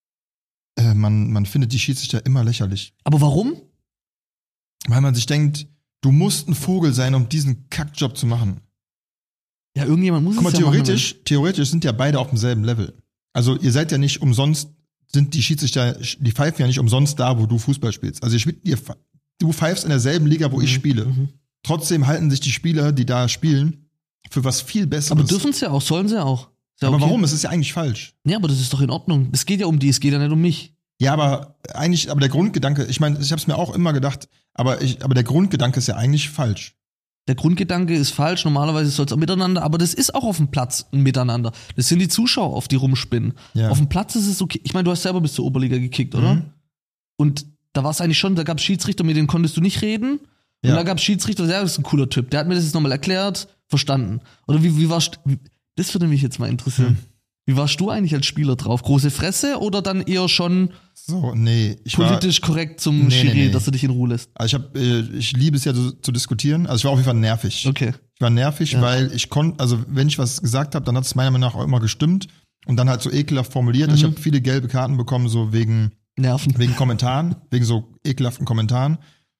man findet die Schiedsrichter immer lächerlich. Aber warum? Weil man sich denkt, du musst ein Vogel sein, um diesen Kackjob zu machen. Ja, irgendjemand muss es machen. Guck mal, theoretisch sind ja beide auf demselben Level. Also ihr seid ja nicht umsonst, sind die Schiedsrichter, die pfeifen ja nicht umsonst da, wo du Fußball spielst. Also du pfeifst in derselben Liga, wo ich spiele. Trotzdem halten sich die Spieler, die da spielen, für was viel Besseres. Aber dürfen es ja auch, sollen sie ja auch. Ja, aber warum? Es ist ja eigentlich falsch. Ja, aber das ist doch in Ordnung. Es geht ja um die, es geht ja nicht um mich. Ja, aber der Grundgedanke, ich meine, ich habe es mir auch immer gedacht, aber der Grundgedanke ist ja eigentlich falsch. Der Grundgedanke ist falsch, normalerweise soll es auch miteinander, aber das ist auch auf dem Platz ein Miteinander. Das sind die Zuschauer, auf die rumspinnen. Ja. Auf dem Platz ist es okay. Ich meine, du hast selber bis zur Oberliga gekickt, oder? Und da war es eigentlich schon, da gab es Schiedsrichter, mit denen konntest du nicht reden. Und da gab es Schiedsrichter, der ist ein cooler Typ. Der hat mir das jetzt nochmal erklärt, verstanden. Oder wie warst du, das würde mich jetzt mal interessieren. Wie warst du eigentlich als Spieler drauf? Große Fresse oder dann eher schon politisch korrekt zum Schiri, dass du dich in Ruhe lässt? Also ich liebe es ja zu diskutieren. Also ich war auf jeden Fall nervig. Okay. Ich war nervig, weil ich konnte, also wenn ich was gesagt habe, dann hat es meiner Meinung nach auch immer gestimmt und dann halt so ekelhaft formuliert. Ich habe viele gelbe Karten bekommen, so wegen Nerven. Wegen Kommentaren, wegen so ekelhaften Kommentaren.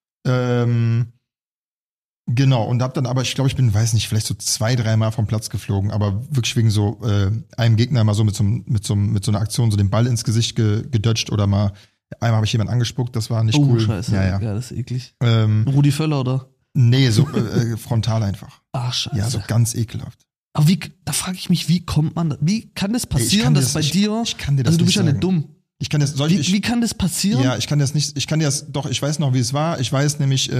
Genau, und hab dann aber, ich glaube, ich bin, weiß nicht, vielleicht so 2-3 Mal vom Platz geflogen, aber wirklich wegen so einem Gegner mal so mit so einer Aktion so den Ball ins Gesicht gedodged oder mal, einmal habe ich jemanden angespuckt, das war nicht cool. Scheiße. Ja, das ist eklig. Rudi Völler, oder? Nee, so frontal einfach. Ach, scheiße. Ja, so ganz ekelhaft. Aber da frage ich mich, wie kommt man, wie kann das passieren, dass bei dir, ich kann dir das also du nicht bist ja sagen. nicht dumm. Wie kann das passieren? Ja, ich kann dir das, doch, ich weiß noch, wie es war. Ich weiß nämlich,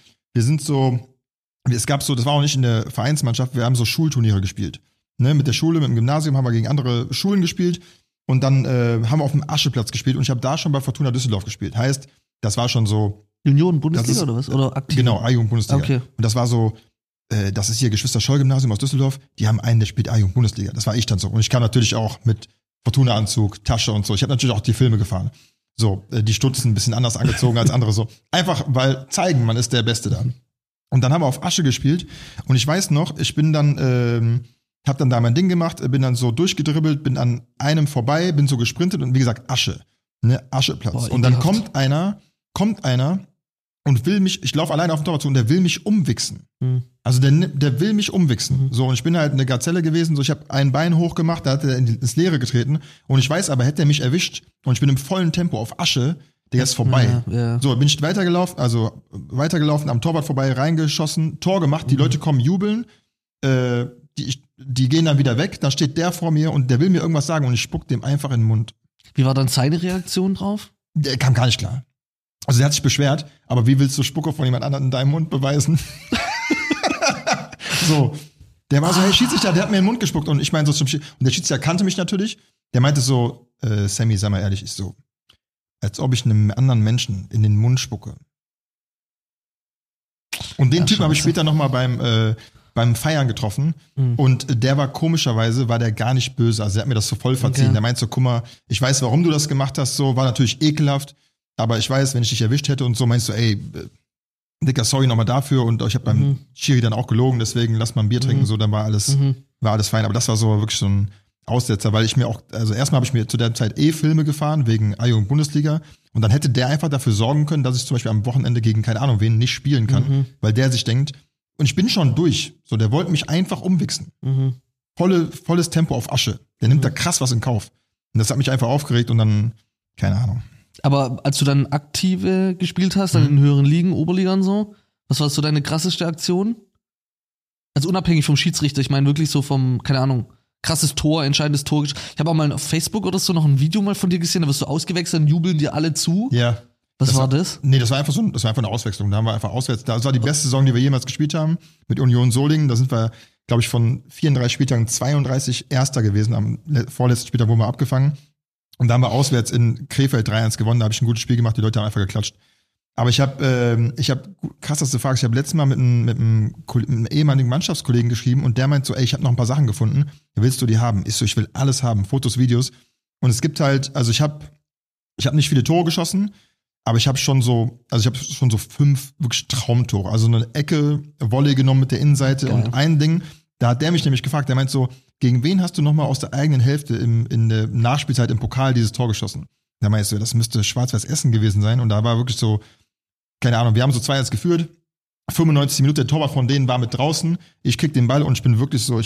das war auch nicht in der Vereinsmannschaft, wir haben so Schulturniere gespielt. Ne, mit der Schule, mit dem Gymnasium haben wir gegen andere Schulen gespielt und dann haben wir auf dem Ascheplatz gespielt und ich habe da schon bei Fortuna Düsseldorf gespielt. Heißt, das war schon so Junioren-Bundesliga oder was? Oder aktiv? Genau, A-Jugend-Bundesliga. Okay. Und das war so, das ist hier Geschwister-Scholl-Gymnasium aus Düsseldorf, die haben einen, der spielt A-Jugend-Bundesliga. Das war ich dann so. Und ich kam natürlich auch mit Fortuna-Anzug, Tasche und so. Ich habe natürlich auch die Filme gefahren. So, die Stutzen ein bisschen anders angezogen als andere so. Einfach, weil zeigen, man ist der Beste da. Und dann haben wir auf Asche gespielt und ich weiß noch, ich bin dann, hab dann da mein Ding gemacht, bin dann so durchgedribbelt, bin an einem vorbei, bin so gesprintet und wie gesagt, Asche, ne, Ascheplatz. Boah, und dann kommt einer und will mich, ich laufe alleine auf den Torwart zu und der will mich umwichsen. Also der will mich umwichsen. So, und ich bin halt eine Gazelle gewesen, so ich habe ein Bein hochgemacht, da hat er ins Leere getreten und ich weiß aber, hätte er mich erwischt und ich bin im vollen Tempo auf Asche, der ist vorbei. Ja. So, bin ich weitergelaufen, am Torwart vorbei, reingeschossen, Tor gemacht, die Leute kommen jubeln, die gehen dann wieder weg, dann steht der vor mir und der will mir irgendwas sagen und ich spuck dem einfach in den Mund. Wie war dann seine Reaktion drauf? Der kam gar nicht klar. Also der hat sich beschwert, aber wie willst du Spucke von jemand anderem in deinem Mund beweisen? So, der war so, hey Schiedsrichter, der hat mir in den Mund gespuckt und ich meine so und der Schiedsrichter kannte mich natürlich, der meinte so, Sammy, sag mal ehrlich, ist so, als ob ich einem anderen Menschen in den Mund spucke. Und den Typen habe ich später nochmal beim Feiern getroffen und der war komischerweise, war der gar nicht böse, also er hat mir das so voll verziehen. Okay. Der meint so, guck mal, ich weiß, warum du das gemacht hast, so, war natürlich ekelhaft, aber ich weiß, wenn ich dich erwischt hätte und so, meinst du, ey, Dicker, sorry nochmal dafür und ich habe beim Schiri dann auch gelogen, deswegen lass mal ein Bier trinken, so, dann war alles fein, aber das war so wirklich so ein, Aussetzer, weil ich mir auch, also erstmal habe ich mir zu der Zeit Filme gefahren, wegen A-Jugend Bundesliga. Und dann hätte der einfach dafür sorgen können, dass ich zum Beispiel am Wochenende gegen, keine Ahnung, wen nicht spielen kann, weil der sich denkt, und ich bin schon durch. So, der wollte mich einfach umwichsen. Volles Tempo auf Asche. Der nimmt da krass was in Kauf. Und das hat mich einfach aufgeregt und dann, keine Ahnung. Aber als du dann aktive gespielt hast, dann in den höheren Ligen, Oberliga und so, was war so deine krasseste Aktion? Also unabhängig vom Schiedsrichter, ich meine wirklich so vom, keine Ahnung, krasses Tor, entscheidendes Tor. Ich habe auch mal auf Facebook oder so noch ein Video mal von dir gesehen, da wirst du ausgewechselt und jubeln dir alle zu. Ja. Was war das? Nee, das war einfach eine Auswechslung. Da haben wir einfach auswärts. Das war die beste Saison, die wir jemals gespielt haben, mit Union Solingen. Da sind wir, glaube ich, von 34 Spieltagen 32 Erster gewesen. Am vorletzten Spieltag wurden wir abgefangen. Und da haben wir auswärts in Krefeld 3-1 gewonnen. Da habe ich ein gutes Spiel gemacht. Die Leute haben einfach geklatscht. Aber ich habe krasseste Frage. Ich habe letztes Mal mit einem ehemaligen Mannschaftskollegen geschrieben und der meint so, ey, ich habe noch ein paar Sachen gefunden. Willst du die haben? Ich so, ich will alles haben. Fotos, Videos. Und es gibt halt, also ich habe nicht viele Tore geschossen, aber ich habe schon so 5 wirklich Traumtore. Also eine Ecke, Volley genommen mit der Innenseite. Geil. Und ein Ding, da hat der mich nämlich gefragt, der meint so, gegen wen hast du nochmal aus der eigenen Hälfte in der Nachspielzeit im Pokal dieses Tor geschossen? Da meinte ich so, das müsste Schwarz-Weiß Essen gewesen sein. Und da war wirklich so, keine Ahnung, wir haben so 2-1 geführt. 95 Minuten, der Torwart von denen war mit draußen. Ich krieg den Ball und ich bin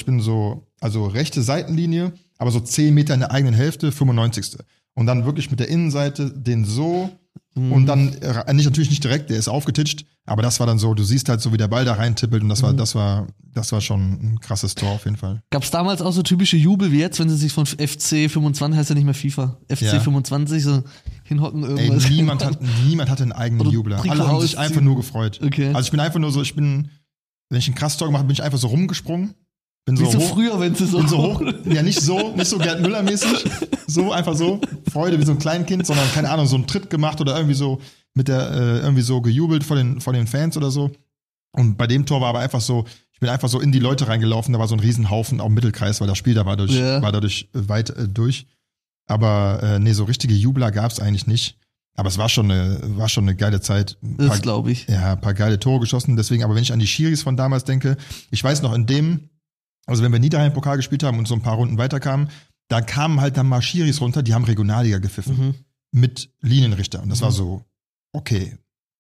also rechte Seitenlinie, aber so 10 Meter in der eigenen Hälfte, 95. Und dann wirklich mit der Innenseite den so und dann natürlich nicht direkt, der ist aufgetitscht, aber das war dann so, du siehst halt so, wie der Ball da reintippelt und das war schon ein krasses Tor auf jeden Fall. Gab's damals auch so typische Jubel wie jetzt, wenn sie sich von FC 25, heißt ja nicht mehr FIFA, FC 25 so hinhocken irgendwas. Ey, niemand hatte einen eigenen Jubler. Alle haben sich einfach nur gefreut. Okay. Also ich bin einfach nur so, wenn ich ein krasses Tor gemacht habe, bin ich einfach so rumgesprungen. Bin so wie so hoch, früher, wenn sie so hoch. Ja, nicht so Gerd Müller-mäßig. So, einfach so. Freude wie so ein Kleinkind, sondern, keine Ahnung, so einen Tritt gemacht oder irgendwie so irgendwie so gejubelt vor den Fans oder so. Und bei dem Tor war aber einfach so, ich bin einfach so in die Leute reingelaufen, da war so ein Riesenhaufen auch im Mittelkreis, weil das Spiel da war dadurch weit durch. Aber nee, so richtige Jubler gab's eigentlich nicht. Aber es war schon eine geile Zeit. Das glaube ich. Ja, ein paar geile Tore geschossen. Deswegen, aber wenn ich an die Schiris von damals denke, ich weiß noch, also wenn wir Niederrhein Pokal gespielt haben und so ein paar Runden weiterkamen, da kamen halt dann mal Schiris runter, die haben Regionalliga gepfiffen. Mit Linienrichter. Und das war so, okay.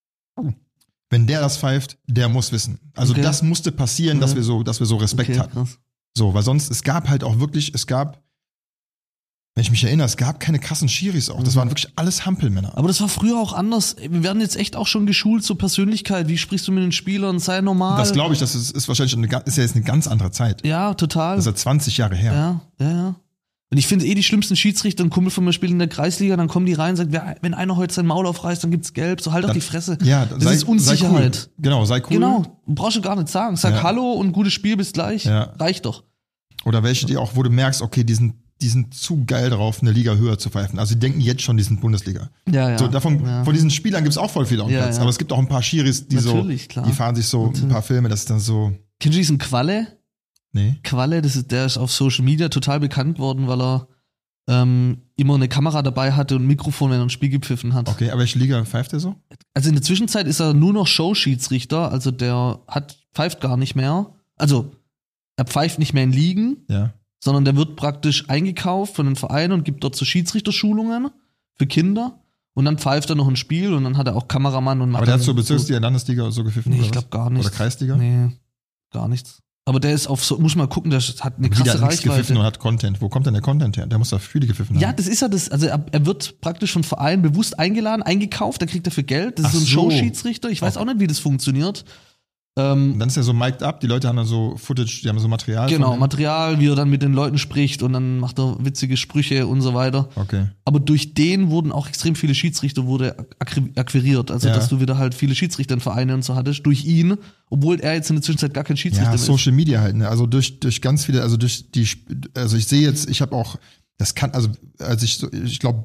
Wenn der das pfeift, der muss wissen. Also das musste passieren, dass wir so Respekt hatten. Krass. So, weil sonst, wenn ich mich erinnere, es gab keine krassen Schiris auch. Das waren wirklich alles Hampelmänner. Aber das war früher auch anders. Wir werden jetzt echt auch schon geschult zur Persönlichkeit. Wie sprichst du mit den Spielern? Sei normal. Das glaube ich, das ist wahrscheinlich ist ja jetzt eine ganz andere Zeit. Ja, total. Das ist ja 20 Jahre her. Ja. Und ich finde die schlimmsten Schiedsrichter, ein Kumpel von mir spielt in der Kreisliga, dann kommen die rein und sagen, wenn einer heute sein Maul aufreißt, dann gibt's Gelb. So halt doch die Fresse. Ja, das ist Unsicherheit. Sei cool. Genau, sei cool. Genau, brauchst du gar nicht sagen. Sag Hallo und gutes Spiel, bis gleich. Ja. Reicht doch. Oder welche, die auch, wo du merkst, okay, die sind zu geil drauf, eine Liga höher zu pfeifen. Also die denken jetzt schon, die sind Bundesliga. Ja. So, von diesen Spielern gibt's auch voll viele auf dem Platz. Aber es gibt auch ein paar Schiris, die die fahren sich so ein paar Filme, das ist dann so. Kennst du diesen Qualle? Nee. Qualle, der ist auf Social Media total bekannt worden, weil er immer eine Kamera dabei hatte und ein Mikrofon, wenn er ein Spiel gepfiffen hat. Okay, aber welche Liga pfeift der so? Also in der Zwischenzeit ist er nur noch Showschiedsrichter, also der pfeift gar nicht mehr. Also er pfeift nicht mehr in Ligen, sondern der wird praktisch eingekauft von den Vereinen und gibt dort so Schiedsrichterschulungen für Kinder. Und dann pfeift er noch ein Spiel und dann hat er auch Kameramann und macht. Aber der hat so Bezirksliga, Landesliga oder so gepfiffen? Nee, ich glaube gar nicht. Oder Kreisliga? Nee, gar nichts. Aber der ist muss man gucken, der hat eine krasse Reichweite. Gepfiffen und hat Content. Wo kommt denn der Content her? Der muss da viele gepfiffen haben. Ja, das ist ja das. Also er wird praktisch von Vereinen bewusst eingeladen, eingekauft, da kriegt er für Geld. Das ist so ein Showschiedsrichter. Ich weiß auch nicht, wie das funktioniert. Dann ist er so mic'd up, die Leute haben dann so Footage, die haben so Material. Genau, Material, wie er dann mit den Leuten spricht und dann macht er witzige Sprüche und so weiter. Okay. Aber durch den wurden auch extrem viele Schiedsrichter akquiriert. Also dass du wieder halt viele Schiedsrichter in Vereinen und so hattest, durch ihn, obwohl er jetzt in der Zwischenzeit gar kein Schiedsrichter ist. Ja, Social Media halt, ne? Also durch ganz viele, also ich sehe jetzt, ich habe auch, ich glaube,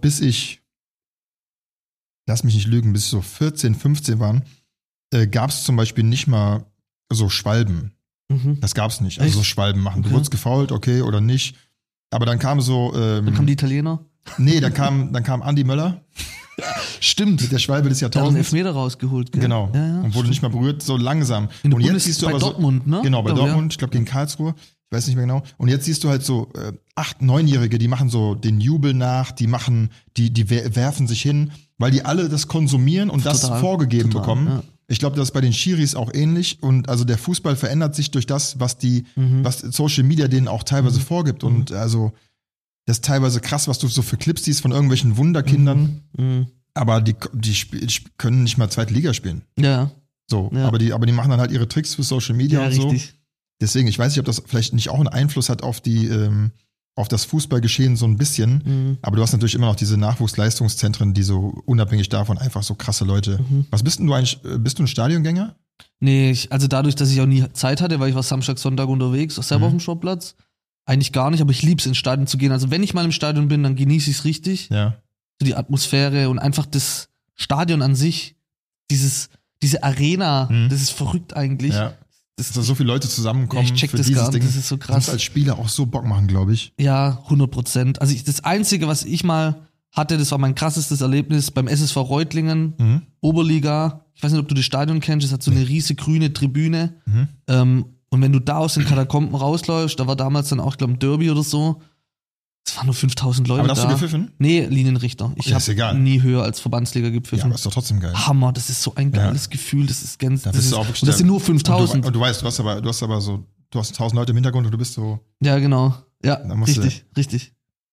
lass mich nicht lügen, bis so 14, 15 waren, gab es zum Beispiel nicht mal so Schwalben. Das gab's nicht. Also so Schwalben machen. Du wurdest gefoult, okay, oder nicht. Aber dann kam so. Dann kamen die Italiener? Nee, dann kam Andi Möller. Stimmt. Mit der Schwalbe des Jahrtausends. Der hat einen Elfmeter rausgeholt, gell? Genau. Ja, und wurde nicht mal berührt, so langsam. Und jetzt siehst du bei aber Dortmund, ne? Genau, bei Dortmund, ich glaube gegen Karlsruhe. Ich weiß nicht mehr genau. Und jetzt siehst du halt so 8-, 9-Jährige, die machen so den Jubel nach, die werfen sich hin, weil die alle das konsumieren und das vorgegeben bekommen. Ja. Ich glaube, das ist bei den Schiris auch ähnlich. Und also der Fußball verändert sich durch das, was was Social Media denen auch teilweise vorgibt. Und also das ist teilweise krass, was du so für Clips siehst von irgendwelchen Wunderkindern. Aber die können nicht mal zweite Liga spielen. Ja. So, ja. Aber die machen dann halt ihre Tricks für Social Media und so. Richtig. Deswegen, ich weiß nicht, ob das vielleicht nicht auch einen Einfluss hat auf auf das Fußballgeschehen so ein bisschen. Aber du hast natürlich immer noch diese Nachwuchsleistungszentren, die so unabhängig davon einfach so krasse Leute. Was bist denn du eigentlich? Bist du ein Stadiongänger? Nee, also dadurch, dass ich auch nie Zeit hatte, weil ich war Samstag, Sonntag unterwegs, auch selber auf dem Sportplatz. Eigentlich gar nicht, aber ich lieb's, ins Stadion zu gehen. Also wenn ich mal im Stadion bin, dann genieße ich es richtig. Ja. So die Atmosphäre und einfach das Stadion an sich, diese Arena, das ist verrückt eigentlich. Ja. Dass da so viele Leute zusammenkommen. Ja, ich check für das dieses gar nicht, Ding. das ist so krass. Das muss als Spieler auch so Bock machen, glaube ich. Ja, 100%. Also das Einzige, was ich mal hatte, das war mein krassestes Erlebnis beim SSV Reutlingen, Oberliga. Ich weiß nicht, ob du das Stadion kennst, es hat so eine riesige grüne Tribüne. Und wenn du da aus den Katakomben rausläufst, da war damals dann auch, ich glaube, ein Derby oder so, es waren nur 5000 Leute. Aber hast du gepfiffen? Nee, Linienrichter. Ich habe nie höher als Verbandsliga gepfiffen. Ja, aber ist doch trotzdem geil. Hammer, das ist so ein geiles Gefühl, das ist ganz. Das sind nur 5000. Und du weißt, du hast 1000 Leute im Hintergrund und du bist so. Ja, genau. Ja, richtig.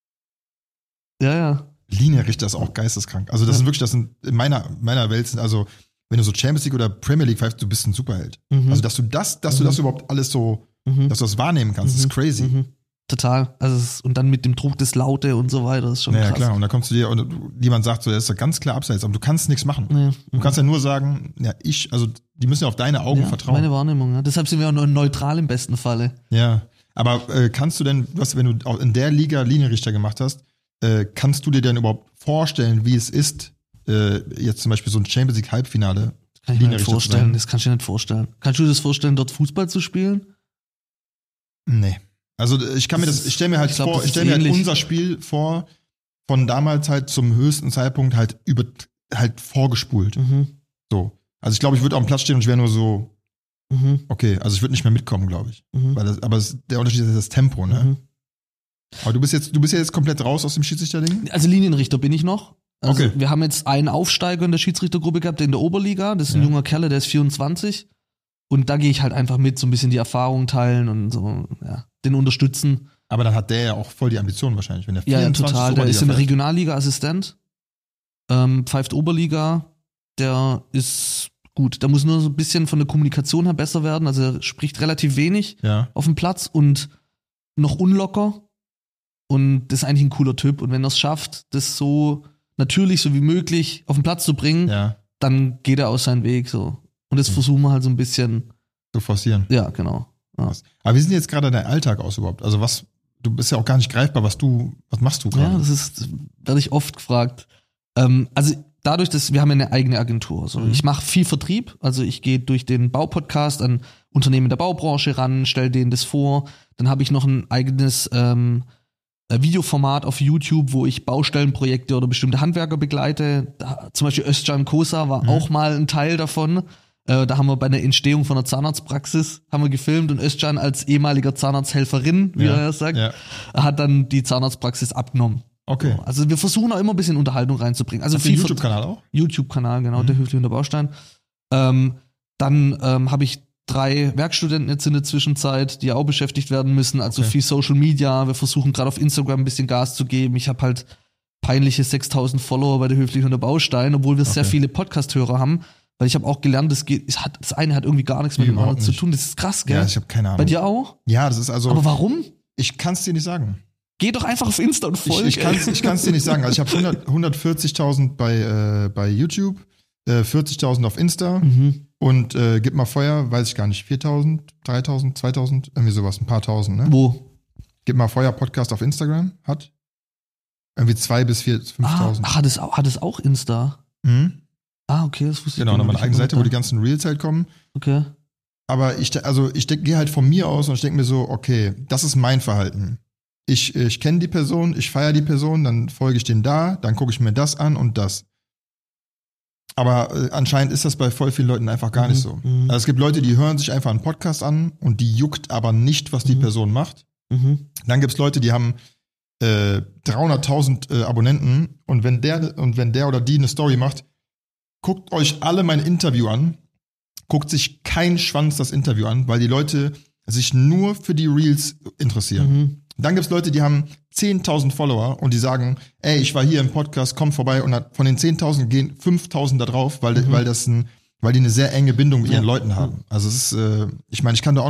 Ja. Linienrichter ist auch geisteskrank. Also das sind in meiner Welt sind, also wenn du so Champions League oder Premier League pfeifst, du bist ein Superheld. Also dass du das überhaupt alles so, dass du das wahrnehmen kannst, ist crazy. Total. Also und dann mit dem Druck des Laute und so weiter, das ist schon krass. Ja, klar. Und da kommst du dir, und jemand sagt so, das ist ja ganz klar abseits, aber du kannst nichts machen. Ja. Du kannst ja nur sagen, die müssen ja auf deine Augen vertrauen. Meine Wahrnehmung, ja. Deshalb sind wir auch nur neutral im besten Falle. Ja. Aber kannst du denn, wenn du auch in der Liga Linienrichter gemacht hast, kannst du dir denn überhaupt vorstellen, wie es ist, jetzt zum Beispiel so ein Champions League Halbfinale? Kann ich mir nicht vorstellen. Das kannst du dir nicht vorstellen. Kannst du dir das vorstellen, dort Fußball zu spielen? Nee. Also ich stelle mir halt unser Spiel vor, von damals halt zum höchsten Zeitpunkt halt vorgespult. So. Also ich glaube, ich würde auf dem Platz stehen und ich wäre nur so, okay, also ich würde nicht mehr mitkommen, glaube ich. Der Unterschied ist das Tempo, ne? Aber du bist ja jetzt komplett raus aus dem Schiedsrichterding? Also Linienrichter bin ich noch. Also okay. Wir haben jetzt einen Aufsteiger in der Schiedsrichtergruppe gehabt, in der Oberliga. Das ist ein junger Kerl, der ist 24. Und da gehe ich halt einfach mit, so ein bisschen die Erfahrung teilen und so, ja, den unterstützen. Aber dann hat der ja auch voll die Ambitionen wahrscheinlich, wenn der 24 Ja, total. Der ist in der Regionalliga Assistent, pfeift Oberliga. Der ist gut. Der muss nur so ein bisschen von der Kommunikation her besser werden. Also er spricht relativ wenig auf dem Platz und noch unlocker. Und das ist eigentlich ein cooler Typ. Und wenn er es schafft, das so natürlich, so wie möglich auf den Platz zu bringen, dann geht er aus seinem Weg so. Und das versuchen wir halt so ein bisschen zu forcieren. Ja, genau. Ja. Aber wie sieht jetzt gerade dein Alltag aus überhaupt? Also du bist ja auch gar nicht greifbar, was machst du gerade? Ja, das werde ich oft gefragt. Also dadurch, dass wir haben eine eigene Agentur. So. Ich mache viel Vertrieb, also ich gehe durch den Baupodcast an Unternehmen der Baubranche ran, stelle denen das vor. Dann habe ich noch ein eigenes Videoformat auf YouTube, wo ich Baustellenprojekte oder bestimmte Handwerker begleite. Zum Beispiel Özcan Kosa war auch mal ein Teil davon. Da haben wir bei der Entstehung von einer Zahnarztpraxis gefilmt und Özcan als ehemaliger Zahnarzthelferin, wie er sagt, hat dann die Zahnarztpraxis abgenommen. Okay. So. Also wir versuchen auch immer ein bisschen Unterhaltung reinzubringen. Also viel YouTube-Kanal auch? YouTube-Kanal, genau, der Höfli und der Baustein. Dann habe ich 3 Werkstudenten jetzt in der Zwischenzeit, die auch beschäftigt werden müssen. Also viel Social Media. Wir versuchen gerade auf Instagram ein bisschen Gas zu geben. Ich habe halt peinliche 6000 Follower bei der Höfli und der Baustein, obwohl wir sehr viele Podcast-Hörer haben. Weil ich habe auch gelernt, das eine hat irgendwie gar nichts mit dem anderen zu tun. Das ist krass, gell? Ja, ich habe keine Ahnung. Bei dir auch? Ja, das ist also. Aber warum? Ich kann es dir nicht sagen. Geh doch einfach auf Insta und folge. Ich kann es dir nicht sagen. Also ich habe 140.000 bei YouTube, 40.000 auf Insta und gib mal Feuer, weiß ich gar nicht, 4.000, 3.000, 2.000, irgendwie sowas, ein paar tausend, ne? Wo? Gib mal Feuer Podcast auf Instagram, hat irgendwie 2.000 bis 5.000. Hat es auch Insta? Okay, das wusste ich. Genau, nochmal eine eigene Seite, wo die ganzen Reels halt kommen. Okay. Aber ich gehe halt von mir aus und ich denke mir so, okay, das ist mein Verhalten. Ich kenne die Person, ich feiere die Person, dann folge ich denen dann gucke ich mir das an und das. Aber anscheinend ist das bei voll vielen Leuten einfach gar nicht so. Also es gibt Leute, die hören sich einfach einen Podcast an und die juckt aber nicht, was die Person macht. Dann gibt's Leute, die haben 300.000 Abonnenten und wenn der oder die eine Story macht, guckt euch alle mein Interview an, guckt sich kein Schwanz das Interview an, weil die Leute sich nur für die Reels interessieren. Dann gibt's Leute, die haben 10.000 Follower und die sagen, ey, ich war hier im Podcast, komm vorbei und von den 10.000 gehen 5.000 da drauf, weil die eine sehr enge Bindung mit ihren Leuten haben. Also es ist, ich meine, ich kann da auch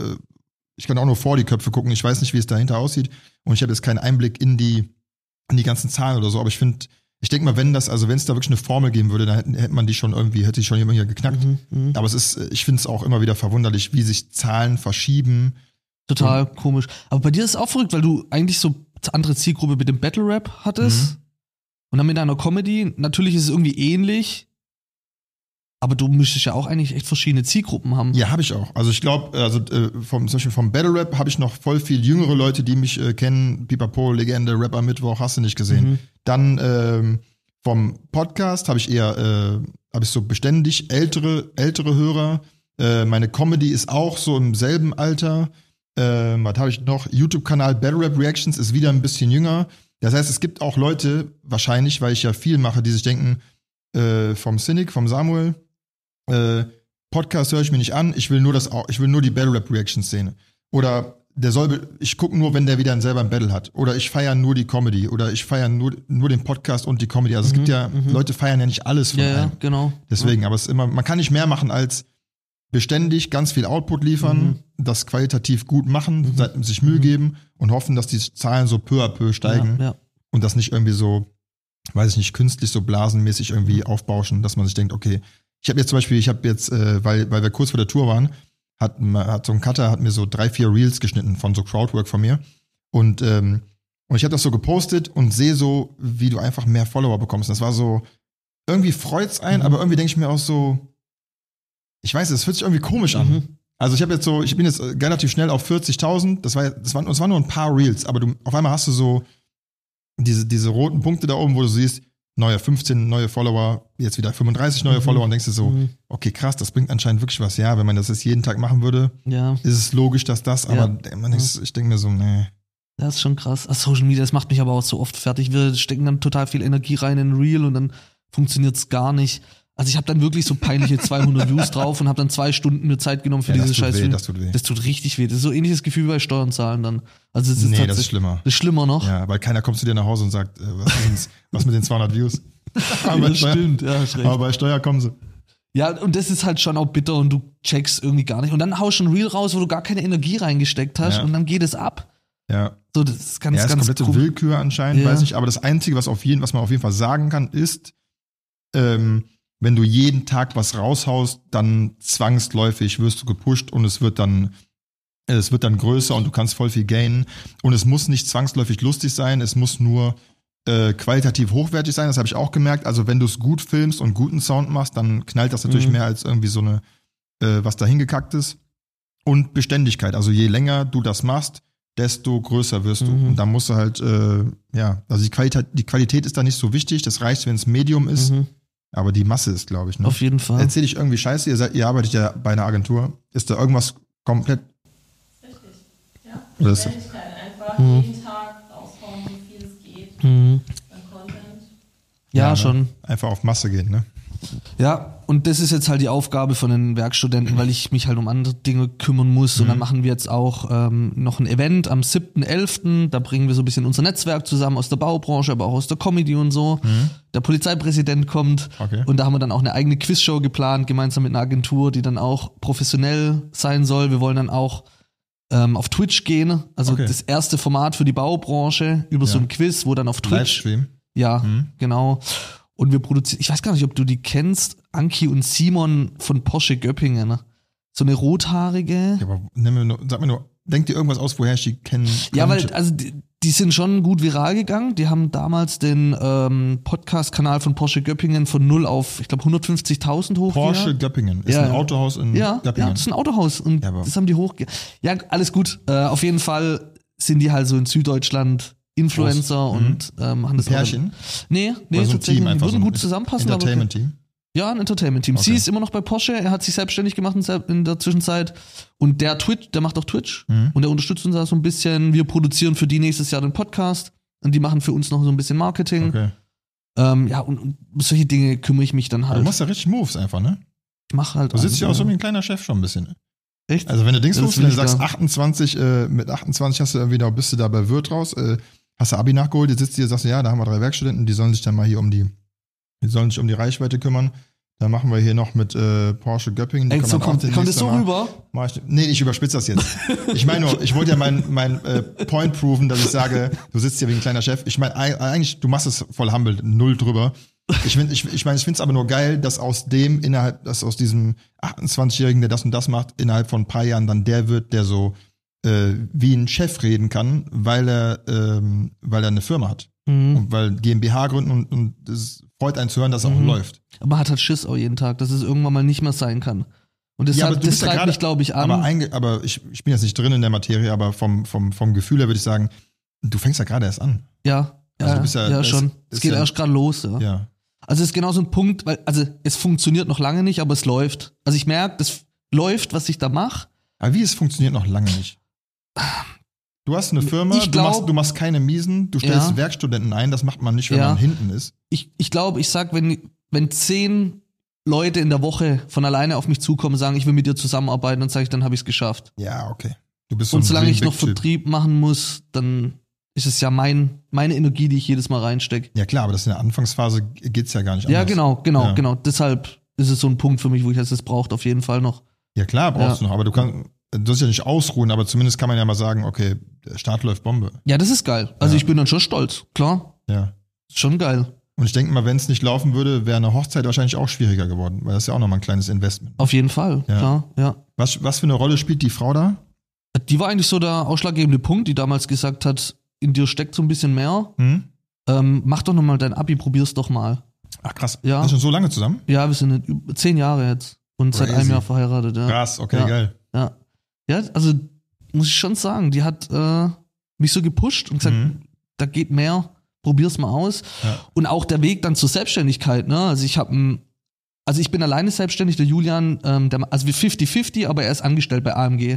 nur vor die Köpfe gucken, ich weiß nicht, wie es dahinter aussieht und ich habe jetzt keinen Einblick in die ganzen Zahlen oder so, aber ich denke mal, wenn es da wirklich eine Formel geben würde, dann hätte man die schon irgendwie, hätte die schon jemand hier geknackt. Aber ich finde es auch immer wieder verwunderlich, wie sich Zahlen verschieben. Total komisch. Aber bei dir ist es auch verrückt, weil du eigentlich so eine andere Zielgruppe mit dem Battle Rap hattest und dann mit einer Comedy. Natürlich ist es irgendwie ähnlich, aber du müsstest ja auch eigentlich echt verschiedene Zielgruppen haben. Ja, habe ich auch. Also ich glaube, zum Beispiel vom Battle Rap habe ich noch voll viel jüngere Leute, die mich kennen. Pipapo, Legende, Rapper Mittwoch, hast du nicht gesehen. Dann vom Podcast habe ich so beständig ältere Hörer. Meine Comedy ist auch so im selben Alter. Was habe ich noch? YouTube-Kanal Battle Rap Reactions ist wieder ein bisschen jünger. Das heißt, es gibt auch Leute, wahrscheinlich, weil ich ja viel mache, die sich denken, vom Cynic, vom Samuel, Podcast höre ich mir nicht an, ich will nur die Battle Rap Reactions sehen. Oder ich gucke nur, wenn der wieder selber ein Battle hat. Oder ich feiere nur die Comedy. Oder ich feiere nur den Podcast und die Comedy. Also es gibt ja, Leute feiern ja nicht alles von einem. Ja, genau. Deswegen, aber man kann nicht mehr machen als beständig ganz viel Output liefern, das qualitativ gut machen, sich Mühe geben und hoffen, dass die Zahlen so peu à peu steigen und das nicht irgendwie so, weiß ich nicht, künstlich so blasenmäßig irgendwie aufbauschen, dass man sich denkt, okay, ich habe jetzt, weil wir kurz vor der Tour waren, hat so ein Cutter mir so 3-4 Reels geschnitten von so Crowdwork von mir und ich habe das so gepostet und sehe so, wie du einfach mehr Follower bekommst. Das war so, irgendwie freut's einen, aber irgendwie denke ich mir auch so, ich weiß, es fühlt sich irgendwie komisch an. Also ich bin jetzt relativ schnell auf 40.000, das war nur ein paar Reels, aber auf einmal hast du so diese roten Punkte da oben, wo du siehst, 15 neue Follower, jetzt wieder 35 neue Follower und denkst dir so, okay, krass, das bringt anscheinend wirklich was. Ja, wenn man das jetzt jeden Tag machen würde, ist es logisch, dass aber ich denke mir so, nee. Das ist schon krass. Social Media, das macht mich aber auch so oft fertig. Wir stecken dann total viel Energie rein in Reel und dann funktioniert es gar nicht. Also ich habe dann wirklich so peinliche 200 Views drauf und habe dann 2 Stunden mir Zeit genommen für diese Scheiße. Das tut weh. Das tut richtig weh. Das ist so ähnliches Gefühl wie bei Steuern zahlen dann. Also es ist das ist schlimmer. Das ist schlimmer noch. Ja, weil keiner kommt zu dir nach Hause und sagt, was mit den 200 Views? Aber stimmt, ja, ist recht. Aber bei Steuer kommen sie. Ja, und das ist halt schon auch bitter und du checkst irgendwie gar nicht. Und dann haust du ein Reel raus, wo du gar keine Energie reingesteckt hast und dann geht es ab. Ja. So, das ist ganz komplette Willkür anscheinend, weiß ich. Aber das Einzige, was man auf jeden Fall sagen kann, ist, wenn du jeden Tag was raushaust, dann zwangsläufig wirst du gepusht und es wird dann größer und du kannst voll viel gainen. Und es muss nicht zwangsläufig lustig sein, es muss nur qualitativ hochwertig sein, das habe ich auch gemerkt. Also wenn du es gut filmst und guten Sound machst, dann knallt das natürlich mehr als irgendwie so eine, was da hingekackt ist. Und Beständigkeit, also je länger du das machst, desto größer wirst du. Und dann musst du halt, also die Qualität ist da nicht so wichtig, das reicht, wenn es Medium ist. Aber die Masse ist, glaube ich, ne? Auf jeden Fall. Erzähl ich irgendwie Scheiße, ihr arbeitet ja bei einer Agentur. Ist da irgendwas komplett... Richtig, ja. Beständigkeit, einfach jeden Tag raushauen, wie viel es geht. An Content. Ja, schon. Einfach auf Masse gehen, ne? Ja, und das ist jetzt halt die Aufgabe von den Werkstudenten, weil ich mich halt um andere Dinge kümmern muss. Und dann machen wir jetzt auch noch ein Event am 7.11. Da bringen wir so ein bisschen unser Netzwerk zusammen aus der Baubranche, aber auch aus der Comedy und so. Der Polizeipräsident kommt und da haben wir dann auch eine eigene Quizshow geplant, gemeinsam mit einer Agentur, die dann auch professionell sein soll. Wir wollen dann auch auf Twitch gehen, also das erste Format für die Baubranche über so ein Quiz, wo dann auf Twitch. Livestream. Ja, genau. Und wir produzieren, ich weiß gar nicht, ob du die kennst, Anki und Simon von Porsche Göppingen. So eine rothaarige. Ja, aber sag mir nur, denk dir irgendwas aus, woher ich die kennen könnte. Ja, weil, also die sind schon gut viral gegangen. Die haben damals den Podcast-Kanal von Porsche Göppingen von 0 auf, ich glaube, 150.000 hochgejagt. Porsche Göppingen ist ein Autohaus in Göppingen. Ja, das ist ein Autohaus und das haben die hochgejagt. Ja, alles gut. Auf jeden Fall sind die halt so in Süddeutschland Influencer und machen das Pärchen? Nee, so tatsächlich. Team, die würden so gut zusammenpassen. Entertainment-Team. Ja, ein Entertainment-Team. Okay. Sie ist immer noch bei Porsche, er hat sich selbstständig gemacht in der Zwischenzeit. Und der macht auch Twitch. Und der unterstützt uns da so ein bisschen. Wir produzieren für die nächstes Jahr den Podcast. Und die machen für uns noch so ein bisschen Marketing. Okay. Ja, und solche Dinge kümmere ich mich dann halt. Du machst ja richtig Moves einfach, ne? Ich mache halt. Du sitzt ja auch so wie ein kleiner Chef schon ein bisschen. Ne? Echt? Also wenn du Dings rufst, wenn du sagst da. 28, mit 28 hast du irgendwie noch, bist du da bei Wirt raus, hast du Abi nachgeholt, jetzt sitzt du hier, sagst du, ja, da haben wir 3 Werkstudenten, die sollen sich dann mal hier um die Reichweite kümmern. Dann machen wir hier noch mit Porsche Göppingen. Ey, so kommt es so rüber? Nee, ich überspitze das jetzt. Ich meine nur, ich wollte ja mein Point proven, dass ich sage, du sitzt hier wie ein kleiner Chef. Ich meine, eigentlich, du machst es voll humble, 0 drüber. Ich finde es aber nur geil, dass aus diesem 28-Jährigen, der das und das macht, innerhalb von ein paar Jahren dann der wird, der so wie ein Chef reden kann, weil er eine Firma hat. Und weil GmbH gründen und das freut einen zu hören, dass es auch läuft. Aber man hat halt Schiss auch jeden Tag, dass es irgendwann mal nicht mehr sein kann. Und deshalb, das treibt mich, glaube ich, an. Aber ich bin jetzt nicht drin in der Materie, aber vom Gefühl her würde ich sagen, du fängst ja gerade erst an. Ja, also du bist ja schon. Es geht erst gerade los. Ja. Also es ist genau so ein Punkt, weil es funktioniert noch lange nicht, aber es läuft. Also ich merke, das läuft, was ich da mache. Aber wie, es funktioniert noch lange nicht? Du hast eine Firma, du machst keine Miesen, du stellst Werkstudenten ein, das macht man nicht, wenn man hinten ist. Ich glaube, ich sag, wenn 10 Leute in der Woche von alleine auf mich zukommen und sagen, ich will mit dir zusammenarbeiten, dann sage ich, dann habe ich es geschafft. Ja, okay. Du bist so und solange ich noch Vertrieb machen muss, dann ist es ja meine Energie, die ich jedes Mal reinstecke. Ja klar, aber das in der Anfangsphase geht's ja gar nicht anders. Ja, genau. Deshalb ist es so ein Punkt für mich, wo ich das braucht auf jeden Fall noch. Ja klar, brauchst du noch, aber du sollst ja nicht ausruhen, aber zumindest kann man ja mal sagen, okay, der Start läuft Bombe. Ja, das ist geil. Also ich bin dann schon stolz, klar. Ja. Ist schon geil. Und ich denke mal, wenn es nicht laufen würde, wäre eine Hochzeit wahrscheinlich auch schwieriger geworden, weil das ist ja auch nochmal ein kleines Investment. Auf jeden Fall, klar, ja. Was für eine Rolle spielt die Frau da? Die war eigentlich so der ausschlaggebende Punkt, die damals gesagt hat, in dir steckt so ein bisschen mehr. Mach doch nochmal dein Abi, probier's doch mal. Ach krass, ja. Sind schon so lange zusammen? Ja, wir sind 10 Jahre jetzt und seit einem Jahr verheiratet. Ja. Krass, okay, geil. Ja, also muss ich schon sagen, die hat mich so gepusht und gesagt, da geht mehr, probier's mal aus. Ja. Und auch der Weg dann zur Selbstständigkeit, ne? Also ich bin alleine selbstständig, der Julian, also wir 50-50, aber er ist angestellt bei AMG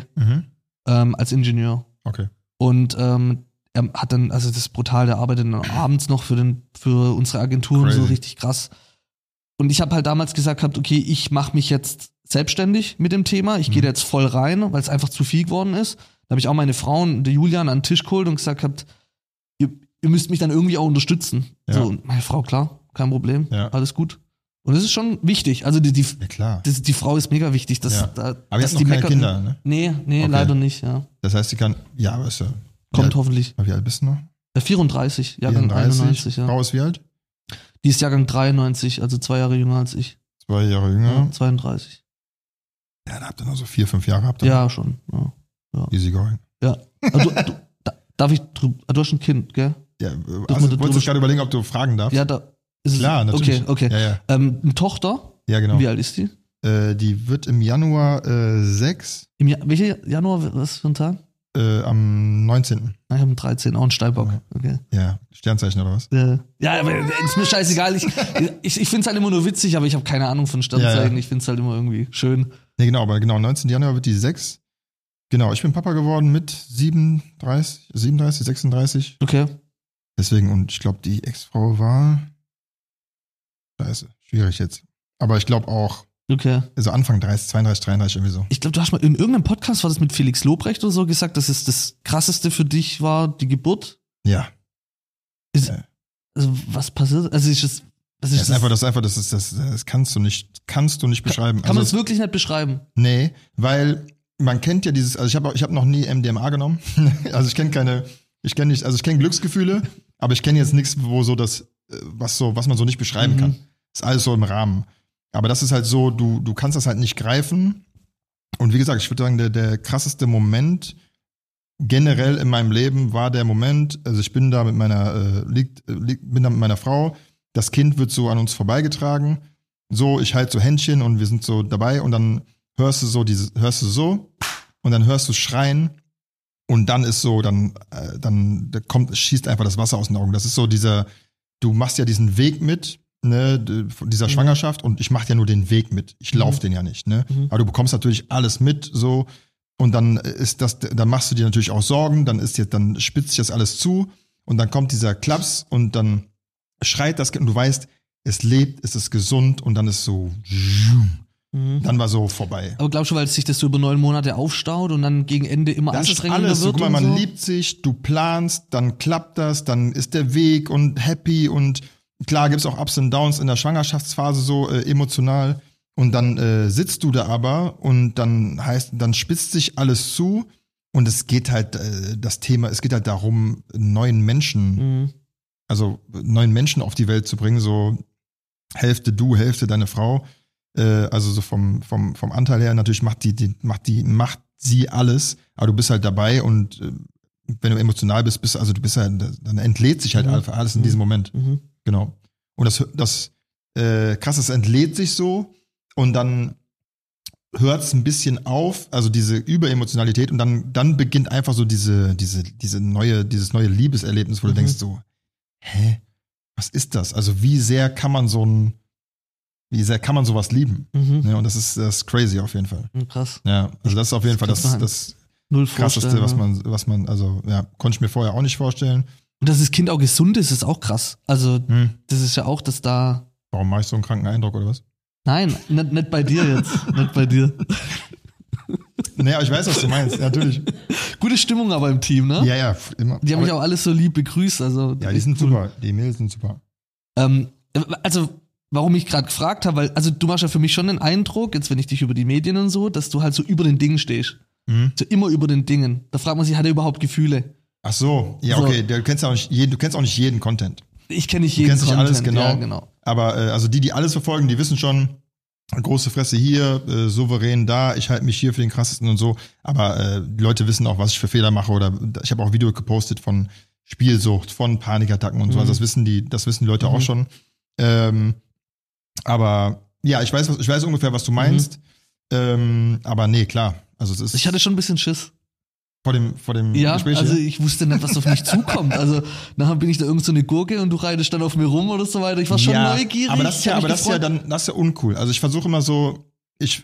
als Ingenieur. Okay. Und er hat dann, also das ist brutal, der arbeitet dann abends noch für unsere Agenturen, so richtig krass. Und ich habe halt damals gesagt okay, ich mache mich jetzt selbstständig mit dem Thema, ich gehe da jetzt voll rein, weil es einfach zu viel geworden ist. Da habe ich auch meine Frau und der Julian an den Tisch geholt und gesagt ihr müsst mich dann irgendwie auch unterstützen. Ja. So, und meine Frau, klar, kein Problem, alles gut. Und das ist schon wichtig. Also die Frau ist mega wichtig. Aber ihr habt noch keine Kinder, ne? Nee, okay. Leider nicht, ja. Das heißt, sie kann, aber ist ja. Kommt hoffentlich. Wie alt bist du noch? 34, Jahrgang 91, ja. Frau ist wie alt? Die ist Jahrgang 93, also 2 Jahre jünger als ich. 2 Jahre jünger? Ja, 32. Ja, da habt ihr noch so 4-5 Jahre habt ihr. Ja, schon. Ja. Easy going. Ja. Also, darf ich drüber, du hast ein Kind, gell? Ja, also wolltest du gerade überlegen, ob du fragen darfst? Ja, da ist klar, es. natürlich. Okay. Ja. Eine Tochter? Ja, genau. Wie alt ist die? Die wird im Januar 6. Welcher Januar, was für ein Tag? Am 19. Ich habe am 13, auch ein Steinbock. Okay. Ja, Sternzeichen oder was? Ja, aber ist mir scheißegal. Ich finde es halt immer nur witzig, aber ich habe keine Ahnung von Sternzeichen. Ja. Ich finde es halt immer irgendwie schön. Nee, genau, aber 19. Januar wird die 6. Genau, ich bin Papa geworden mit 37, 36. Okay. Deswegen, und ich glaube, die Ex-Frau war. Scheiße, schwierig jetzt. Aber ich glaube auch. Okay. Also Anfang 30, 32, 33 irgendwie so. Ich glaube, du hast mal in irgendeinem Podcast, war das mit Felix Lobrecht oder so, gesagt, dass es das Krasseste für dich war, die Geburt. Ja. Also was passiert? Also das kannst du nicht beschreiben. Kann man es wirklich nicht beschreiben? Nee, weil man kennt ja dieses, also ich habe noch nie MDMA genommen. Also ich kenne Glücksgefühle, aber ich kenne jetzt nichts, wo so das, was man so nicht beschreiben kann. Ist alles so im Rahmen. Aber das ist halt so, du kannst das halt nicht greifen. Und wie gesagt, ich würde sagen, der krasseste Moment generell in meinem Leben war der Moment, also ich bin da mit meiner Frau, das Kind wird so an uns vorbeigetragen, so, ich halte so Händchen und wir sind so dabei und dann hörst du so und dann hörst du schreien und dann ist so, dann schießt einfach das Wasser aus den Augen. Das ist so du machst ja diesen Weg mit dieser Schwangerschaft und ich mache ja nur den Weg mit. Ich laufe den ja nicht, ne? Aber du bekommst natürlich alles mit, so. Und dann dann machst du dir natürlich auch Sorgen, dann spitzt sich das alles zu und dann kommt dieser Klaps und dann schreit das Kind und du weißt, es lebt, es ist gesund und dann ist so, dann war so vorbei. Aber glaubst du, weil sich das so über 9 Monate aufstaut und dann gegen Ende immer anstrengender wird? Guck mal, man liebt sich, du planst, dann klappt das, dann ist der Weg und happy und klar gibt's auch Ups und Downs in der Schwangerschaftsphase so emotional und dann sitzt du da aber und dann spitzt sich alles zu und es geht halt es geht halt darum, neuen Menschen auf die Welt zu bringen, so Hälfte du, Hälfte deine Frau. Also so vom Anteil her, natürlich macht sie alles, aber du bist halt dabei und wenn du emotional bist, dann entlädt sich halt alles in diesem Moment. Genau. Und das krass, es entlädt sich so und dann hört es ein bisschen auf, also diese Überemotionalität und dann beginnt einfach so dieses neue Liebeserlebnis, wo du denkst so, hä? Was ist das? Also wie sehr kann man sowas lieben? Ja, und das ist crazy auf jeden Fall. Krass. Ja, also das ist auf jeden Fall das Krasseste, was man, also ja, konnte ich mir vorher auch nicht vorstellen. Und dass das Kind auch gesund ist, ist auch krass. Also das ist ja auch, dass da... Warum mache ich so einen kranken Eindruck oder was? Nein, nicht bei dir jetzt. Nicht bei dir. Naja, ich weiß, was du meinst, ja, natürlich. Gute Stimmung aber im Team, ne? Ja, immer. Die haben mich auch alles so lieb begrüßt. Also, ja, die sind super. Die Mädels sind super. Also, warum ich gerade gefragt habe, weil, also du machst ja für mich schon den Eindruck, jetzt wenn ich dich über die Medien und so, dass du halt so über den Dingen stehst. So immer über den Dingen. Da fragt man sich, hat er überhaupt Gefühle? Ach so, ja, okay. Du kennst auch nicht jeden Content. Ich kenne nicht jeden Content. Du kennst nicht alles, ja, genau. Aber also die alles verfolgen, die wissen schon, große Fresse hier, souverän da, ich halte mich hier für den krassesten und so. Aber die Leute wissen auch, was ich für Fehler mache. Oder ich habe auch Video gepostet von Spielsucht, von Panikattacken und so. Also das wissen die Leute auch schon. Aber ja, ich weiß ungefähr, was du meinst. Aber nee, klar. Also es ist. Ich hatte schon ein bisschen Schiss. Vor dem Gespräch? Also ich wusste nicht, was auf mich zukommt. Also nachher bin ich da irgend so eine Gurke und du reitest dann auf mir rum oder so weiter. Ich war schon neugierig. Aber das ist ja uncool. Also ich versuche immer so, es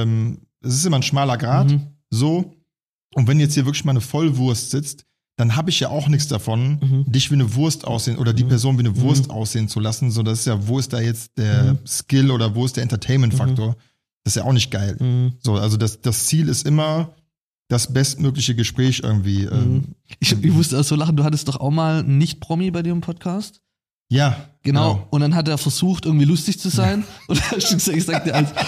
ist immer ein schmaler Grat, so. Und wenn jetzt hier wirklich mal eine Vollwurst sitzt, dann habe ich ja auch nichts davon, dich wie eine Wurst aussehen oder die Person wie eine Wurst aussehen zu lassen. So, das ist ja, wo ist da jetzt der Skill oder wo ist der Entertainment-Faktor? Das ist ja auch nicht geil. So, also das Ziel ist immer das bestmögliche Gespräch irgendwie. Ich musste auch so lachen, du hattest doch auch mal einen Nicht-Promi bei dir im Podcast. Ja. Genau. Und dann hat er versucht, irgendwie lustig zu sein. Und dann hast du gesagt,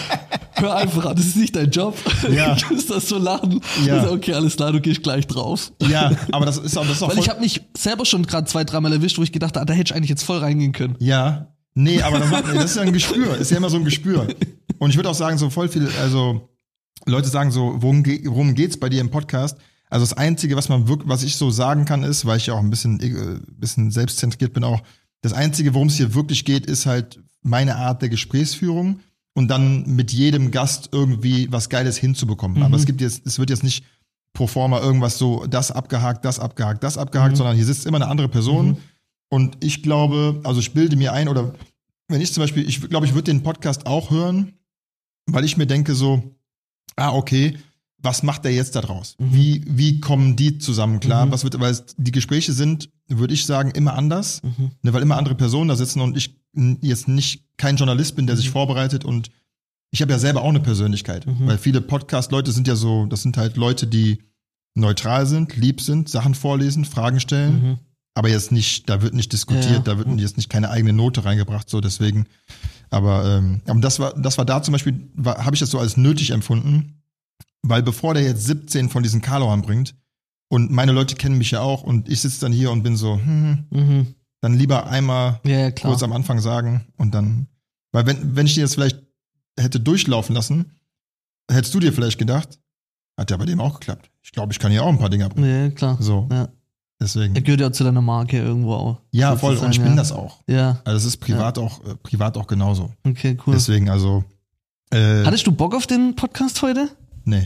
hör einfach an, das ist nicht dein Job. Ja. Du musst das so lachen. Ja. So, okay, alles klar, du gehst gleich drauf. Ja, aber das ist auch weil ich habe mich selber schon gerade 2-3 Mal erwischt, wo ich gedacht habe, da hätte ich eigentlich jetzt voll reingehen können. Ja. Nee, aber das ist ja ein Gespür. Ist ja immer so ein Gespür. Und ich würde auch sagen, so voll viel, also Leute sagen so, worum geht's bei dir im Podcast? Also das Einzige, was ich so sagen kann, ist, weil ich ja auch ein bisschen selbstzentriert bin auch, das Einzige, worum es hier wirklich geht, ist halt meine Art der Gesprächsführung und dann mit jedem Gast irgendwie was Geiles hinzubekommen. Aber es wird jetzt nicht pro forma irgendwas so, das abgehakt, sondern hier sitzt immer eine andere Person. Und ich glaube, also ich bilde mir ein, oder wenn ich zum Beispiel, ich glaube, ich würde den Podcast auch hören, weil ich mir denke so, okay, was macht der jetzt da draus? Wie kommen die zusammen klar? Weil die Gespräche sind, würde ich sagen, immer anders, weil immer andere Personen da sitzen und ich jetzt kein Journalist bin, der sich vorbereitet und ich habe ja selber auch eine Persönlichkeit, weil viele Podcast-Leute sind ja so, das sind halt Leute, die neutral sind, lieb sind, Sachen vorlesen, Fragen stellen, aber jetzt nicht, da wird nicht diskutiert, da wird jetzt nicht keine eigene Note reingebracht, so deswegen. Aber das war da zum Beispiel, habe ich das so als nötig empfunden, weil bevor der jetzt 17 von diesen Karlauern bringt und meine Leute kennen mich ja auch und ich sitze dann hier und bin so, dann lieber einmal kurz am Anfang sagen und dann, weil wenn ich den jetzt vielleicht hätte durchlaufen lassen, hättest du dir vielleicht gedacht, hat ja bei dem auch geklappt. Ich glaube, ich kann hier auch ein paar Dinge bringen. Ja, klar. So. Ja. Deswegen. Er gehört ja zu deiner Marke irgendwo auch. Ja, voll. Und ich bin das auch. Ja. Also es ist privat auch genauso. Okay, cool. Deswegen, also. Hattest du Bock auf den Podcast heute? Nee.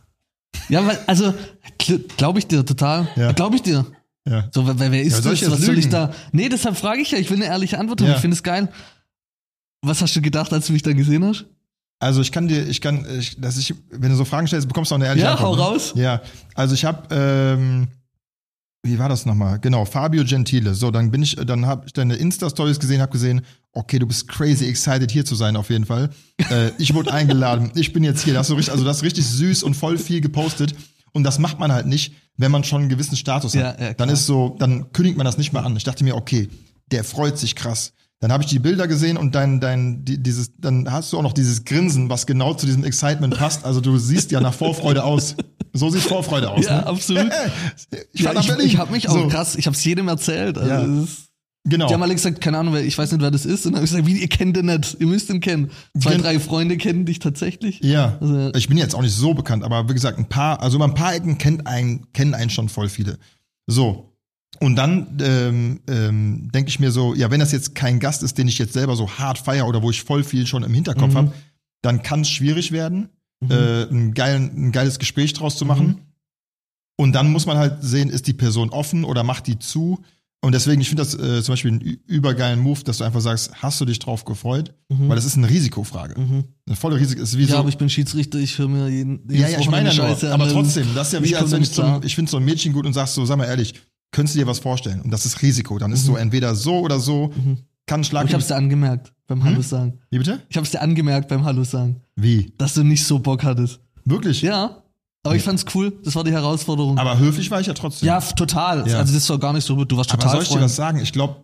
Ja, weil, also, glaube ich dir total. Ja. Glaube ich dir. Ja. So, wer ist das? Was Soll ich da? Nee, deshalb frage ich ja. Ich will eine ehrliche Antwort haben. Ja. Ich finde es geil. Was hast du gedacht, als du mich dann gesehen hast? Also wenn du so Fragen stellst, bekommst du auch eine ehrliche Antwort. Ja, hau raus. Ja, also ich habe, wie war das nochmal? Genau, Fabio Gentile. So, dann habe ich deine Insta-Stories gesehen, habe gesehen, okay, du bist crazy excited hier zu sein auf jeden Fall. Ich wurde eingeladen, ich bin jetzt hier. Das ist richtig süß und voll viel gepostet. Und das macht man halt nicht, wenn man schon einen gewissen Status hat. Ja, dann kündigt man das nicht mehr an. Ich dachte mir, okay, der freut sich krass. Dann habe ich die Bilder gesehen und dann hast du auch noch dieses Grinsen, was genau zu diesem Excitement passt. Also du siehst ja nach Vorfreude aus. So sieht Vorfreude aus. Ja, ne? Absolut. Ich habe mich auch krass, ich habe es jedem erzählt. Also genau. Die haben alle gesagt, keine Ahnung, ich weiß nicht, wer das ist. Und dann habe ich gesagt, wie, ihr kennt den nicht, ihr müsst ihn kennen. 2, 3 Freunde kennen dich tatsächlich. Ja, also, ich bin jetzt auch nicht so bekannt, aber wie gesagt, ein paar Ecken kennen einen schon voll viele. So. Und dann denke ich mir so, ja, wenn das jetzt kein Gast ist, den ich jetzt selber so hart feiere oder wo ich voll viel schon im Hinterkopf habe, dann kann es schwierig werden, ein geiles Gespräch draus zu machen. Und dann muss man halt sehen, ist die Person offen oder macht die zu? Und deswegen, ich finde das zum Beispiel einen übergeilen Move, dass du einfach sagst, hast du dich drauf gefreut? Weil das ist eine Risikofrage. Eine volle Risiko. Ist wie so, aber ich bin Schiedsrichter, ich höre mir jeden ich meine ja nur, aber trotzdem, das ist ja wie, als wenn ich finde so ein Mädchen gut und sagst so, sag mal ehrlich, könntest du dir was vorstellen? Und das ist Risiko. Dann ist so entweder so oder so, kann ein Schlag. Ich hab's dir angemerkt beim Hallo sagen. Wie bitte? Ich hab's dir angemerkt beim Hallo sagen. Wie? Dass du nicht so Bock hattest. Wirklich? Ja. Aber ich fand's cool, das war die Herausforderung. Aber höflich war ich ja trotzdem. Ja, total. Ja. Also das war gar nicht so, du warst total. Aber soll ich dir was sagen? Ich glaube,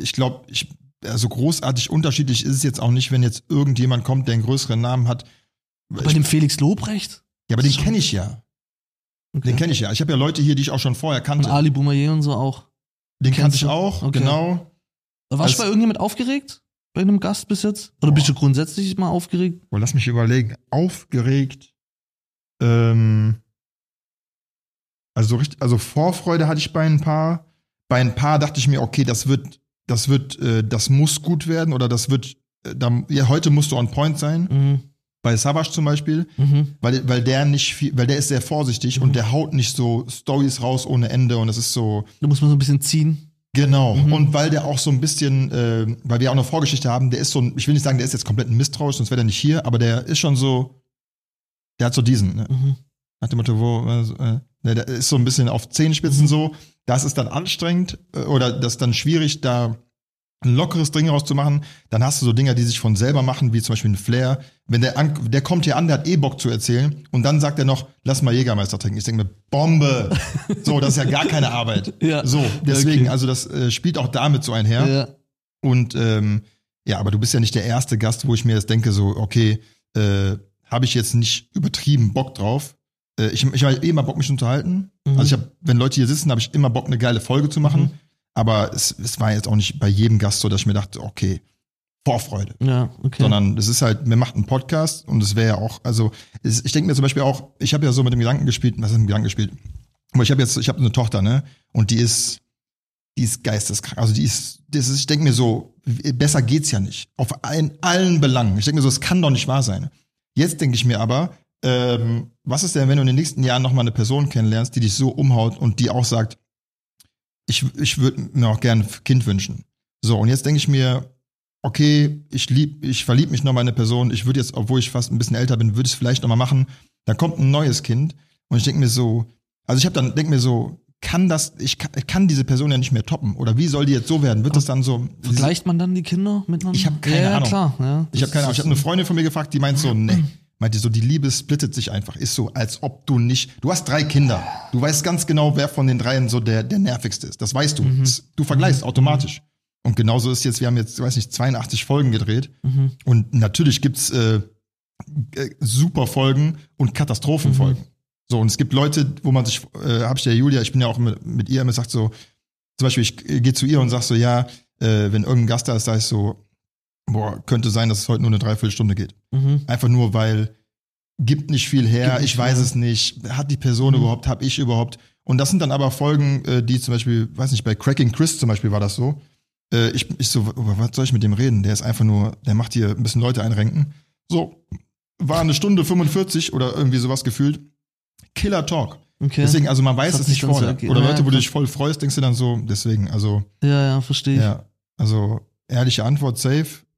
so großartig unterschiedlich ist es jetzt auch nicht, wenn jetzt irgendjemand kommt, der einen größeren Namen hat. Bei dem Felix Lobrecht? Ja, aber den kenne ich ja. Okay. Den kenne ich ja. Ich habe ja Leute hier, die ich auch schon vorher kannte. Und Ali Boumaier und so auch. Den kannte ich auch, okay. Genau. Warst du bei irgendjemand aufgeregt? Bei einem Gast bis jetzt? Oder bist du grundsätzlich mal aufgeregt? Lass mich überlegen. Aufgeregt. Also Vorfreude hatte ich bei ein paar. Bei ein paar dachte ich mir, okay, das muss gut werden oder heute musst du on point sein. Bei Savas zum Beispiel, weil der ist sehr vorsichtig und der haut nicht so Stories raus ohne Ende und das ist so. Da muss man so ein bisschen ziehen. Genau. Und weil der auch so ein bisschen, weil wir auch eine Vorgeschichte haben, der ist so, ich will nicht sagen, der ist jetzt komplett misstrauisch, sonst wäre der nicht hier, aber der ist schon so, der hat so diesen, ne? Nach dem Motto, der ist so ein bisschen auf Zehenspitzen so. Das ist dann anstrengend oder das ist dann schwierig, da ein lockeres Ding rauszumachen. Dann hast du so Dinger, die sich von selber machen, wie zum Beispiel ein Flair. Wenn der kommt hier an, der hat Bock zu erzählen und dann sagt er noch, lass mal Jägermeister trinken. Ich denke mir, Bombe! So, das ist ja gar keine Arbeit. Ja. So, deswegen, okay. Also das spielt auch damit so einher. Ja. Und aber du bist ja nicht der erste Gast, wo ich mir jetzt denke, so, okay, habe ich jetzt nicht übertrieben Bock drauf. Ich habe immer Bock, mich zu unterhalten. Also wenn Leute hier sitzen, habe ich immer Bock, eine geile Folge zu machen. Aber es war jetzt auch nicht bei jedem Gast so, dass ich mir dachte, okay, Vorfreude. Ja, okay. Sondern es ist halt, wir machen einen Podcast und es wäre ja auch, also ich denke mir zum Beispiel auch, ich habe ja so mit dem Gedanken gespielt, aber ich habe eine Tochter, ne? Und die ist geisteskrank. Also ich denke mir so, besser geht's ja nicht. Auf allen Belangen. Ich denke mir so, es kann doch nicht wahr sein. Jetzt denke ich mir aber, was ist denn, wenn du in den nächsten Jahren nochmal eine Person kennenlernst, die dich so umhaut und die auch sagt, ich würde mir auch gerne ein Kind wünschen. So, und jetzt denke ich mir, okay, ich verliebe mich nochmal in eine Person, ich würde jetzt, obwohl ich fast ein bisschen älter bin, würde ich es vielleicht nochmal machen. Dann kommt ein neues Kind und ich denke mir so, ich kann diese Person ja nicht mehr toppen. Oder wie soll die jetzt so werden? Wird das dann so. Vergleicht man dann die Kinder miteinander? Ich habe keine Ahnung. Klar, ja, ich habe keine Ahnung. Ich habe eine Freundin von mir gefragt, die meint so, meinte so, die Liebe splittet sich einfach. Ist so, als ob du hast 3 Kinder. Du weißt ganz genau, wer von den 3 so der nervigste ist. Das weißt du. Du vergleichst automatisch. Und genauso ist jetzt, wir haben jetzt, 82 Folgen gedreht. Und natürlich gibt's super Folgen und Katastrophenfolgen. So, und es gibt Leute, wo man sich, habe ich der Julia, ich bin ja auch mit ihr immer sagt so, zum Beispiel, ich gehe zu ihr und sag so, ja, wenn irgendein Gast da ist, sag ich so, könnte sein, dass es heute nur eine Dreiviertelstunde geht. Einfach nur, weil gibt nicht viel her, ich weiß es nicht, hat die Person überhaupt, hab ich überhaupt. Und das sind dann aber Folgen, die zum Beispiel, weiß nicht, bei Cracking Chris zum Beispiel war das so. Ich so, was soll ich mit dem reden? Der ist einfach nur, der macht hier ein bisschen Leute einrenken. So, war 1:45 oder irgendwie sowas gefühlt. Killer Talk. Okay. Deswegen, also man weiß es nicht vorher. Oder Leute, wo du dich voll freust, denkst du dann so, deswegen, also. Ja, verstehe ich. Ja, also ehrliche Antwort, safe.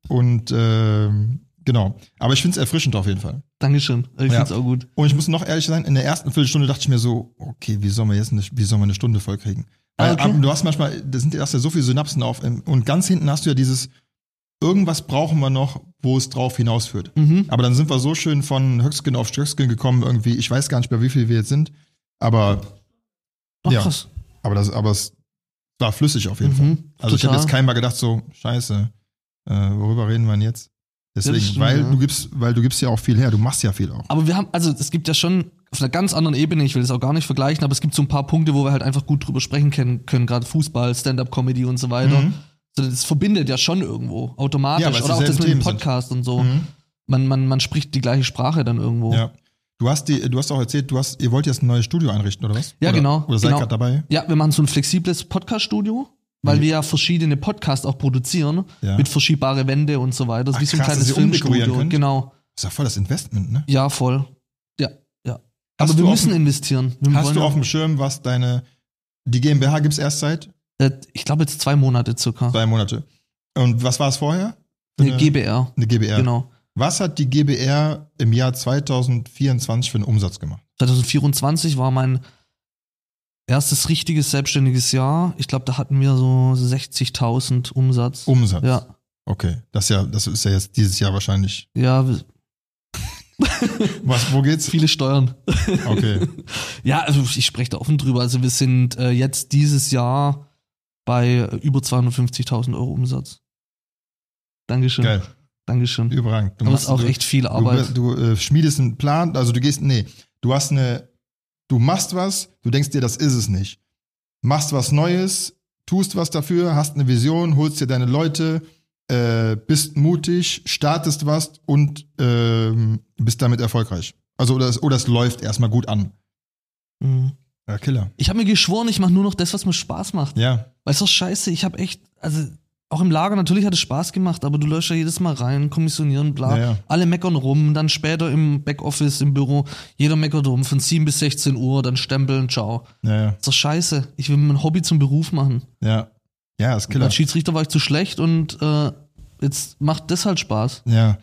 Und genau. Aber ich finde es erfrischend auf jeden Fall. Dankeschön. Ich finde es auch gut. Und ich muss noch ehrlich sein, in der ersten Viertelstunde dachte ich mir so, okay, wie sollen wir eine Stunde voll kriegen? Weil du hast manchmal, da hast ja so viele Synapsen auf und ganz hinten hast du ja dieses irgendwas brauchen wir noch, wo es drauf hinausführt. Aber dann sind wir so schön von Höchstgen auf Stöcksken gekommen irgendwie. Ich weiß gar nicht mehr, wie viel wir jetzt sind. Aber krass. Aber es war flüssig auf jeden Fall. Also ich habe jetzt keinem mal gedacht so, scheiße, worüber reden wir denn jetzt? Deswegen, weil du gibst ja auch viel her, du machst ja viel auch. Aber wir haben, also es gibt ja schon auf einer ganz anderen Ebene, ich will das auch gar nicht vergleichen, aber es gibt so ein paar Punkte, wo wir halt einfach gut drüber sprechen können, gerade Fußball, Stand-up-Comedy und so weiter. Das verbindet ja schon irgendwo, automatisch. Oder auch das mit dem Podcast und so. Man spricht die gleiche Sprache dann irgendwo. Ja. Du hast auch erzählt, ihr wollt jetzt ein neues Studio einrichten, oder was? Ja, genau. Oder seid gerade dabei? Ja, wir machen so ein flexibles Podcast-Studio, weil wir ja verschiedene Podcasts auch produzieren, mit verschiebbare Wände und so weiter. Das ist wie so ein kleines Filmstudio. Genau. Das ist ja voll das Investment, ne? Ja, voll. Ja. Aber wir müssen investieren. Hast du auf dem Schirm, was die GmbH gibt's erst seit? Ich glaube jetzt 2 Monate circa. 2 Monate. Und was war es vorher? Eine GbR. Eine GbR. Genau. Was hat die GbR im Jahr 2024 für einen Umsatz gemacht? 2024 war mein erstes richtiges selbstständiges Jahr. Ich glaube, da hatten wir so 60.000 Umsatz. Ja. Okay. Das ist ja jetzt dieses Jahr wahrscheinlich. Ja. Wo geht's? Viele Steuern. Okay. Ja, also ich spreche da offen drüber. Also wir sind jetzt dieses Jahr bei über 250.000 Euro Umsatz. Dankeschön. Geil. Dankeschön. Überragend. Aber es ist auch echt viel Arbeit. Du schmiedest einen Plan, also du machst was, du denkst dir, das ist es nicht. Machst was Neues, tust was dafür, hast eine Vision, holst dir deine Leute, bist mutig, startest was und bist damit erfolgreich. Also oder es läuft erstmal gut an. Ja, Killer. Ich habe mir geschworen, ich mache nur noch das, was mir Spaß macht. Ja. Weil es doch scheiße, ich habe echt, also auch im Lager, natürlich hat es Spaß gemacht, aber du läufst ja jedes Mal rein, kommissionieren, bla. Ja. Alle meckern rum, dann später im Backoffice, im Büro, jeder meckert rum, von 7 bis 16 Uhr, dann stempeln, ciao. Ja. Ist doch scheiße. Ich will mein Hobby zum Beruf machen. Ja. Ja, ist Killer. Als Schiedsrichter war ich zu schlecht und jetzt macht das halt Spaß. Ja.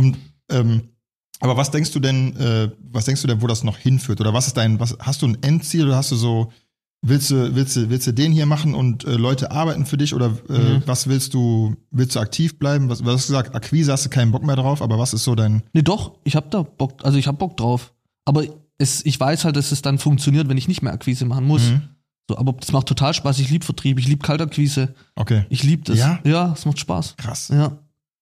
Aber was denkst du denn, wo das noch hinführt? Oder hast du ein Endziel oder hast du so, willst du den hier machen und Leute arbeiten für dich oder was willst du aktiv bleiben? Was hast du gesagt? Akquise hast du keinen Bock mehr drauf, aber was ist so dein? Nee, doch, ich hab da Bock, also ich hab Bock drauf. Aber ich weiß halt, dass es dann funktioniert, wenn ich nicht mehr Akquise machen muss. So, aber das macht total Spaß. Ich liebe Vertrieb, ich liebe Kaltakquise. Okay. Ich liebe das. Ja? Ja, es macht Spaß. Krass. Ja.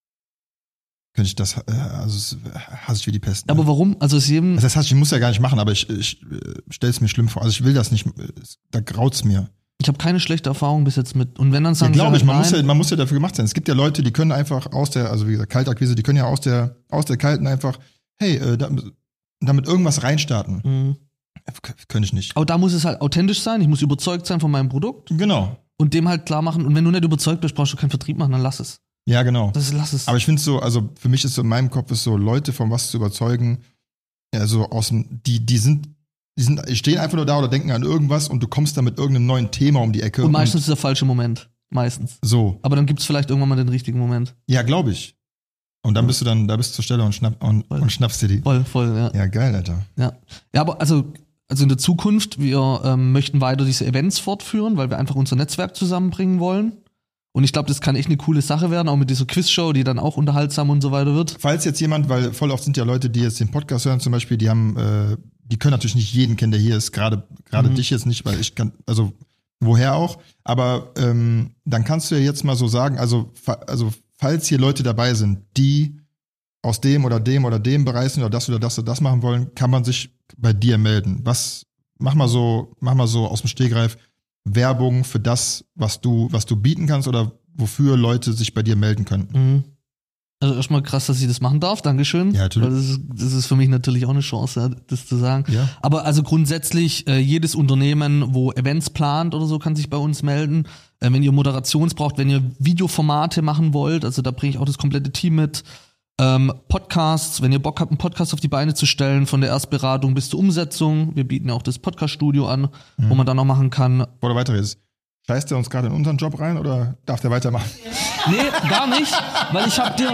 Könnte ich das, hasse ich wie die Pest. Aber warum? Also es jedem. Das heißt, ich muss ja gar nicht machen, aber ich stelle es mir schlimm vor. Also ich will das nicht, da graut's mir. Ich habe keine schlechte Erfahrung bis jetzt mit. Und wenn dann sagen, ja, glaube ich, man muss ja dafür gemacht sein. Es gibt ja Leute, die können einfach also wie gesagt, Kaltakquise, die können ja aus der Kalten einfach, hey, damit irgendwas reinstarten. Könnte ich nicht. Aber da muss es halt authentisch sein, ich muss überzeugt sein von meinem Produkt. Genau. Und dem halt klar machen, und wenn du nicht überzeugt bist, brauchst du keinen Vertrieb machen, dann lass es. Ja, genau. Lass es. Aber ich finde so, also für mich ist so in meinem Kopf ist so, Leute von was zu überzeugen, also die stehen einfach nur da oder denken an irgendwas und du kommst dann mit irgendeinem neuen Thema um die Ecke. Und meistens ist der falsche Moment. Meistens. So. Aber dann gibt es vielleicht irgendwann mal den richtigen Moment. Ja, glaube ich. Und dann bist du zur Stelle und schnappst dir die. Voll, ja. Ja, geil, Alter. Ja, aber also in der Zukunft, wir möchten weiter diese Events fortführen, weil wir einfach unser Netzwerk zusammenbringen wollen. Und ich glaube, das kann echt eine coole Sache werden, auch mit dieser Quizshow, die dann auch unterhaltsam und so weiter wird. Falls jetzt jemand, weil voll oft sind ja Leute, die jetzt den Podcast hören zum Beispiel, die können natürlich nicht jeden kennen, der hier ist, gerade dich jetzt nicht, weil ich kann, also woher auch, aber dann kannst du ja jetzt mal so sagen, also falls hier Leute dabei sind, die aus dem oder dem oder dem Bereich sind oder das oder das machen wollen, kann man sich bei dir melden. Mach mal so aus dem Stegreif Werbung für das, was du bieten kannst oder wofür Leute sich bei dir melden könnten. Also erstmal krass, dass ich das machen darf. Dankeschön. Ja, natürlich. Weil das ist für mich natürlich auch eine Chance, das zu sagen. Ja. Aber also grundsätzlich, jedes Unternehmen, wo Events plant oder so, kann sich bei uns melden. Wenn ihr Moderations braucht, wenn ihr Videoformate machen wollt, also da bringe ich auch das komplette Team mit. Podcasts, wenn ihr Bock habt, einen Podcast auf die Beine zu stellen, von der Erstberatung bis zur Umsetzung. Wir bieten ja auch das Podcast-Studio an, wo man dann noch machen kann. Bevor du weiterredest, scheißt der uns gerade in unseren Job rein oder darf der weitermachen? Ja. Nee, gar nicht, weil ich hab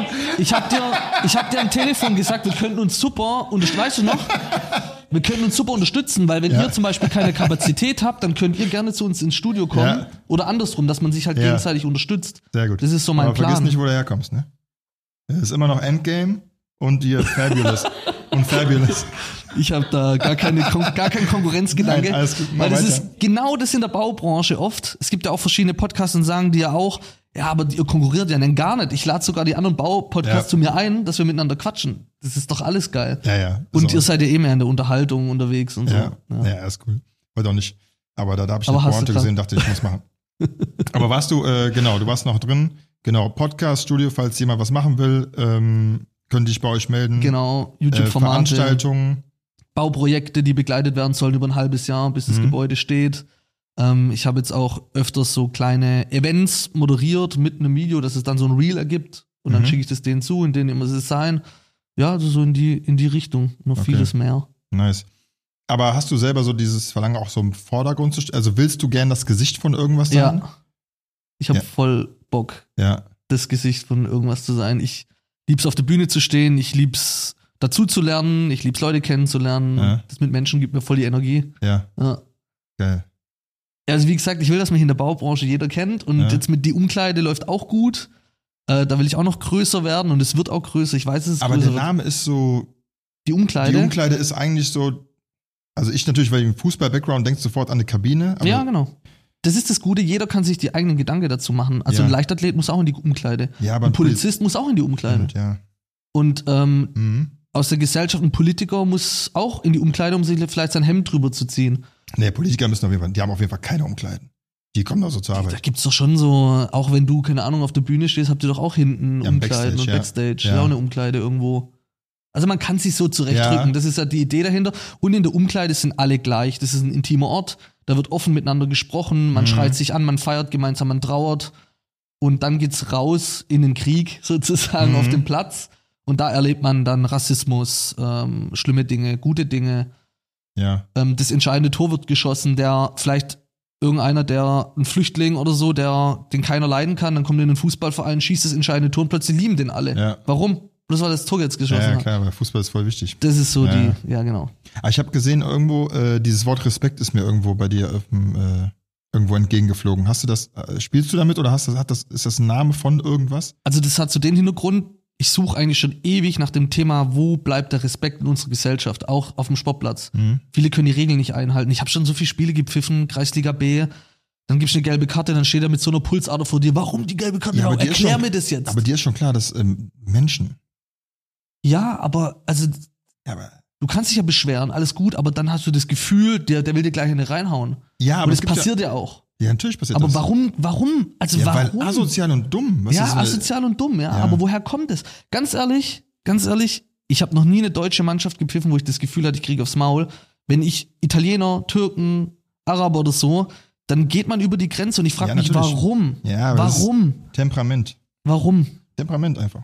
dir am Telefon gesagt, wir könnten uns super unterstützen, weil wenn ihr zum Beispiel keine Kapazität habt, dann könnt ihr gerne zu uns ins Studio kommen oder andersrum, dass man sich halt gegenseitig unterstützt. Sehr gut. Das ist so mein Plan. Vergiss nicht, wo du herkommst, ne? Es ist immer noch Endgame und dir Fabulous. Und Fabulous. Ich habe da gar keinen Konkurrenzgedanke. Nein, alles gut, weil das ist genau das in der Baubranche oft. Es gibt ja auch verschiedene Podcasts und sagen die ja auch, ja, aber ihr konkurriert ja dann gar nicht. Ich lade sogar die anderen Baupodcasts zu mir ein, dass wir miteinander quatschen. Das ist doch alles geil. Ja. Und ihr seid ja mehr in der Unterhaltung unterwegs und so. Ja, ist cool. Wollte auch nicht. Aber da habe ich eine Pointe gesehen, dachte ich muss machen. Aber warst du, du warst noch drin. Genau, Podcast, Studio, falls jemand was machen will, könnt ihr bei euch melden. Genau, YouTube-Formate. Veranstaltungen. Bauprojekte, die begleitet werden sollen über ein halbes Jahr, bis das Gebäude steht. Ich habe jetzt auch öfters so kleine Events moderiert mit einem Video, dass es dann so ein Reel ergibt. Und dann schicke ich das denen zu, in denen muss es sein. Ja, also so in die Richtung. Noch vieles mehr. Nice. Aber hast du selber so dieses Verlangen auch so im Vordergrund zu stellen? Also willst du gern das Gesicht von irgendwas sein? Ja. Ich habe voll Bock, das Gesicht von irgendwas zu sein. Ich lieb's auf der Bühne zu stehen, ich lieb's dazu zu lernen, ich lieb's Leute kennenzulernen. Ja. Das mit Menschen gibt mir voll die Energie. Ja. Geil. Also wie gesagt, ich will, dass mich in der Baubranche jeder kennt und jetzt mit die Umkleide läuft auch gut. Da will ich auch noch größer werden und es wird auch größer. Ich weiß, es ist aber größer. Aber der Name ist so. Die Umkleide? Die Umkleide ist eigentlich so. Also ich natürlich, weil ich im Fußball-Background denkst sofort an eine Kabine. Aber ja, genau. Das ist das Gute, jeder kann sich die eigenen Gedanken dazu machen. Also ein Leichtathlet muss auch in die Umkleide. Ja, aber ein Polizist muss auch in die Umkleide. Ja. Und aus der Gesellschaft ein Politiker muss auch in die Umkleide, um sich vielleicht sein Hemd drüber zu ziehen. Nee, Politiker müssen auf jeden Fall, die haben auf jeden Fall keine Umkleiden. Die kommen doch so zur Arbeit. Da gibt's doch schon so, auch wenn du, keine Ahnung, auf der Bühne stehst, habt ihr doch auch hinten Umkleiden und Backstage. Ja, auch eine Umkleide irgendwo. Also man kann sich so zurechtdrücken, das ist ja die Idee dahinter. Und in der Umkleide sind alle gleich. Das ist ein intimer Ort, da wird offen miteinander gesprochen, man schreit sich an, man feiert gemeinsam, man trauert. Und dann geht's raus in den Krieg sozusagen auf den Platz. Und da erlebt man dann Rassismus, schlimme Dinge, gute Dinge. Ja. Das entscheidende Tor wird geschossen, der vielleicht irgendeiner, der ein Flüchtling oder so, den keiner leiden kann, dann kommt in den Fußballverein, schießt das entscheidende Tor und plötzlich lieben den alle. Ja. Warum? Bloß weil das Tor jetzt geschossen hat. Ja, klar, weil Fußball ist voll wichtig. Das ist so genau. Aber ich habe gesehen, irgendwo, dieses Wort Respekt ist mir irgendwo bei dir irgendwo entgegengeflogen. Hast du das, spielst du damit oder ist das ein Name von irgendwas? Also das hat so den Hintergrund, ich suche eigentlich schon ewig nach dem Thema, wo bleibt der Respekt in unserer Gesellschaft, auch auf dem Sportplatz. Viele können die Regeln nicht einhalten. Ich habe schon so viele Spiele gepfiffen, Kreisliga B, dann gibst du eine gelbe Karte, dann steht er mit so einer Pulsader vor dir. Warum die gelbe Karte? Ja, erklär mir das jetzt. Aber dir ist schon klar, dass Menschen. Ja, aber du kannst dich ja beschweren, alles gut, aber dann hast du das Gefühl, der will dir gleich eine reinhauen. Ja, aber und das passiert ja auch. Ja, natürlich passiert aber das. Aber warum? Also warum? Weil asozial und dumm. Asozial und dumm, ja. Aber woher kommt es? Ganz ehrlich, ich habe noch nie eine deutsche Mannschaft gepfiffen, wo ich das Gefühl hatte, ich kriege aufs Maul. Wenn ich Italiener, Türken, Araber oder so, dann geht man über die Grenze und ich frage mich, warum? Ja, warum? Temperament. Warum? Temperament einfach.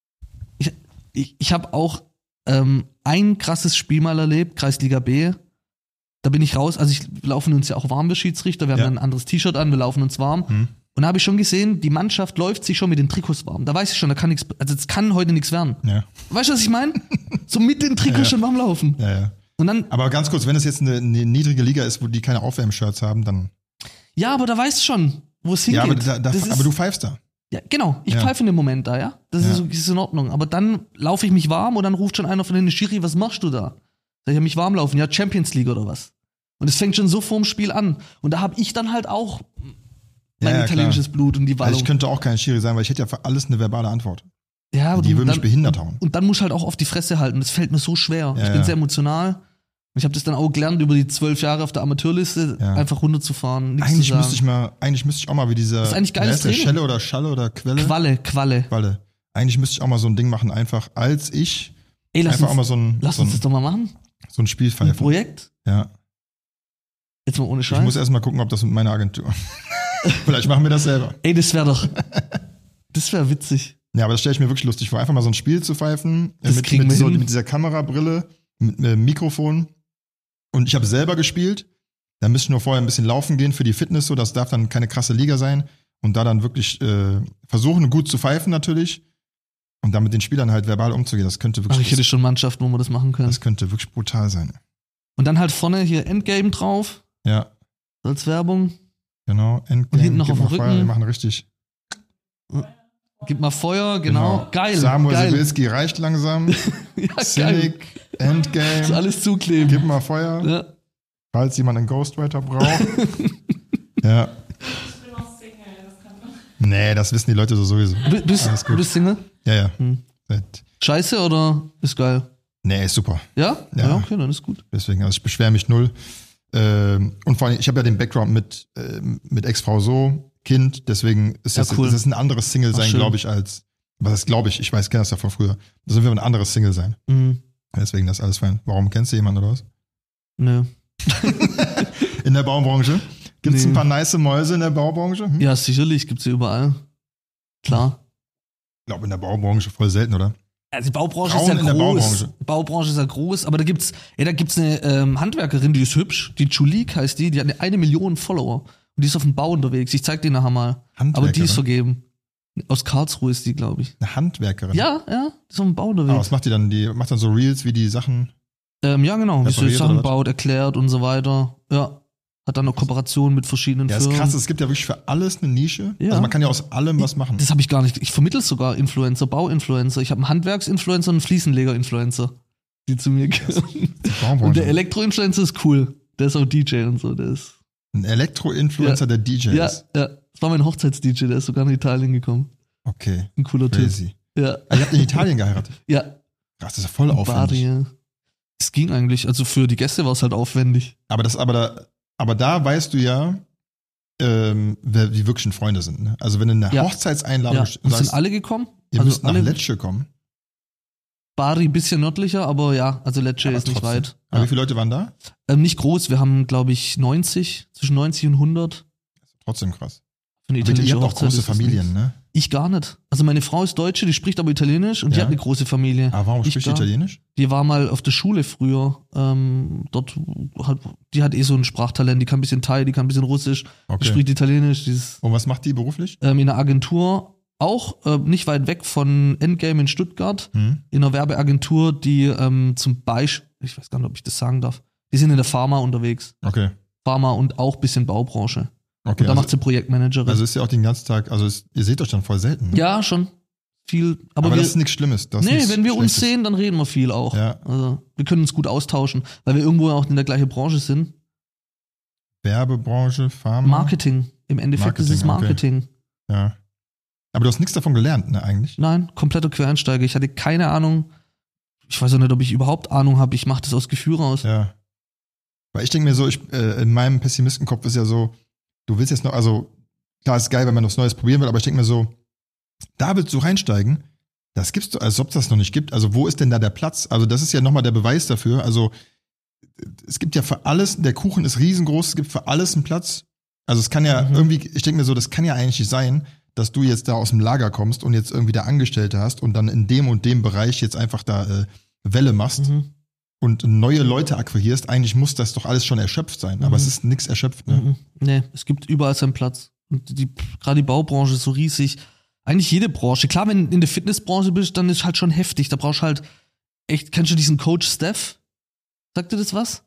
Ich habe auch ein krasses Spiel mal erlebt, Kreisliga B. Da bin ich raus, also wir laufen uns ja auch warm, wir Schiedsrichter, wir haben ein anderes T-Shirt an, wir laufen uns warm. Und da habe ich schon gesehen, die Mannschaft läuft sich schon mit den Trikots warm. Da weiß ich schon, es kann heute nichts werden. Ja. Weißt du, was ich meine? So mit den Trikots schon warm laufen. Ja. Und dann, aber ganz kurz, wenn es jetzt eine niedrige Liga ist, wo die keine Aufwärmshirts haben, dann... Ja, aber da weißt du schon, wo es hingeht. Ja, aber du pfeifst da. Ja, genau. Ich pfeife in dem Moment da, ja. Das ist in Ordnung. Aber dann laufe ich mich warm und dann ruft schon einer von den Schiri, was machst du da? Sag ich, mich warm laufen. Ja, Champions League oder was? Und es fängt schon so vorm Spiel an. Und da habe ich dann halt auch mein italienisches Blut und die Wallung. Also ich könnte auch kein Schiri sein, weil ich hätte ja für alles eine verbale Antwort. Ja, aber die würden mich behindert hauen. Und dann muss ich halt auch auf die Fresse halten. Das fällt mir so schwer. Ich bin sehr emotional. Ich habe das dann auch gelernt, über die 12 Jahre auf der Amateurliste einfach runterzufahren. Eigentlich müsste ich auch mal wie dieser. Das ist eigentlich geiles Training. Schalle oder Quelle? Qualle. Eigentlich müsste ich auch mal so ein Ding machen, einfach als ich. Lass uns das doch mal machen. So ein Spiel pfeifen. Ein Projekt? Ja. Jetzt mal ohne Scheiß. Ich muss erst mal gucken, ob das mit meiner Agentur. Vielleicht machen wir das selber. Das wäre witzig. Ja, aber das stelle ich mir wirklich lustig vor. Einfach mal so ein Spiel zu pfeifen. Mit dieser Kamerabrille, mit Mikrofon. Und ich habe selber gespielt. Da müsste ich nur vorher ein bisschen laufen gehen für die Fitness, so. Das darf dann keine krasse Liga sein. und da dann wirklich versuchen, gut zu pfeifen natürlich und dann mit den Spielern halt verbal umzugehen. Das könnte wirklich. Ich hätte schon Mannschaften, wo wir das machen können. Das könnte wirklich brutal sein. Und dann halt vorne hier Endgame drauf. Ja. Als Werbung. Genau, Endgame. Und hinten noch auf dem Rücken. Feuer, wir machen richtig. Gib mal Feuer, genau. Geil. Samuel Sibilski reicht langsam. Ja, Cynic, Endgame. Das alles zukleben. Gib mal Feuer. Ja. Falls jemand einen Ghostwriter braucht. Ja. Ich bin auch Single, das kann man. Nee, das wissen die Leute so sowieso. Du bist Single? Ja. Scheiße oder ist geil? Nee, ist super. Ja? Ja, okay, dann ist gut. Deswegen, also ich beschwere mich null. Und vor allem, ich habe ja den Background mit Ex-Frau so, Kind, deswegen ist das ist ein anderes Single sein, glaube ich, als, was ist, glaube ich kenne das ja von früher. Das wird ein anderes Single sein. Mhm. Deswegen, das ist alles fein. Warum, kennst du jemanden oder was? Nö. In der Baubranche? Gibt es ein paar nice Mäuse in der Baubranche? Ja, sicherlich, gibt es sie überall. Klar. Ich glaube, in der Baubranche voll selten, oder? Also die Baubranche ist ja groß. Baubranche ist ja groß, aber da gibt's eine Handwerkerin, die ist hübsch, die Julik heißt die hat 1 Million Follower. Und die ist auf dem Bau unterwegs. Ich zeig dir nachher mal. Aber die ist vergeben. Aus Karlsruhe ist die, glaube ich. Eine Handwerkerin? Ja, die ist auf dem Bau unterwegs. Aber was macht die dann? Die macht dann so Reels, wie die Sachen. Ja, genau. Wie sie Sachen baut, erklärt und so weiter. Ja. Hat dann eine Kooperation mit verschiedenen Firmen. Ja, ist krass. Es gibt ja wirklich für alles eine Nische. Ja. Also man kann ja aus allem was machen. Das habe ich gar nicht. Ich vermittle sogar Influencer, Bauinfluencer. Ich habe einen Handwerksinfluencer und einen Fliesenleger-Influencer, die zu mir gehören. Und der Elektro-Influencer ist cool. Der ist auch DJ und so. Der ist ein Elektro-Influencer, der DJ ist? Ja. Das war mein Hochzeits-DJ. Der ist sogar nach Italien gekommen. Okay. Ein cooler Crazy. Typ. Ja. Also ihr habt in Italien geheiratet? Ja. Krass, das ist ja voll aufwendig. Bari. Es ging eigentlich. Also für die Gäste war es halt aufwendig. Aber da weißt du ja, wer die wirklichen Freunde sind. Ne? Also wenn du eine Hochzeitseinladung sagst, sind alle gekommen? Ihr müsst nach Lecce kommen. Bari ein bisschen nördlicher, aber ja, also Lecce ist nicht weit. Aber wie viele Leute waren da? Nicht groß, wir haben, glaube ich, zwischen 90 und 100. Das ist trotzdem krass. Ihr habt auch große Familien, ne? Ich gar nicht. Also meine Frau ist Deutsche, die spricht aber Italienisch und die hat eine große Familie. Aber warum spricht die Italienisch? Die war mal auf der Schule früher. Die hat so ein Sprachtalent, die kann ein bisschen Thai, die kann ein bisschen Russisch, die spricht Italienisch. Und was macht die beruflich? In einer Agentur, auch nicht weit weg von Endgame in Stuttgart, in einer Werbeagentur, die zum Beispiel, ich weiß gar nicht, ob ich das sagen darf, die sind in der Pharma unterwegs. Okay. Pharma und auch ein bisschen Baubranche. Okay, und da macht sie Projektmanagerin. Also ist ja auch den ganzen Tag, also ihr seht euch dann voll selten. Ne? Ja, schon. Viel. Aber das ist nichts Schlimmes. Wenn wir uns sehen, dann reden wir viel auch. Ja. Also wir können uns gut austauschen, weil wir irgendwo auch in der gleichen Branche sind. Werbebranche, Pharma? Marketing. Im Endeffekt ist es Marketing. Okay. Ja. Aber du hast nichts davon gelernt, ne, eigentlich? Nein, kompletter Quereinsteiger. Ich hatte keine Ahnung. Ich weiß auch nicht, ob ich überhaupt Ahnung habe. Ich mache das aus Gefühl raus. Ja. Weil ich denke mir so, in meinem Pessimistenkopf ist ja so, du willst jetzt noch, also klar ist geil, wenn man was Neues probieren will, aber ich denke mir so, da willst du reinsteigen, das gibst du, als ob es das noch nicht gibt. Also wo ist denn da der Platz? Also das ist ja nochmal der Beweis dafür. Also es gibt ja für alles, der Kuchen ist riesengroß, es gibt für alles einen Platz. Also es kann ja irgendwie, ich denke mir so, das kann ja eigentlich nicht sein, dass du jetzt da aus dem Lager kommst und jetzt irgendwie da Angestellte hast und dann in dem und dem Bereich jetzt einfach da Welle machst und neue Leute akquirierst. Eigentlich muss das doch alles schon erschöpft sein, aber es ist nichts erschöpft. Ne? Nee, es gibt überall seinen Platz. Und gerade die Baubranche ist so riesig. Eigentlich jede Branche. Klar, wenn du in der Fitnessbranche bist, dann ist halt schon heftig. Da brauchst du halt echt, kennst du diesen Coach Steph? Sagt dir das was?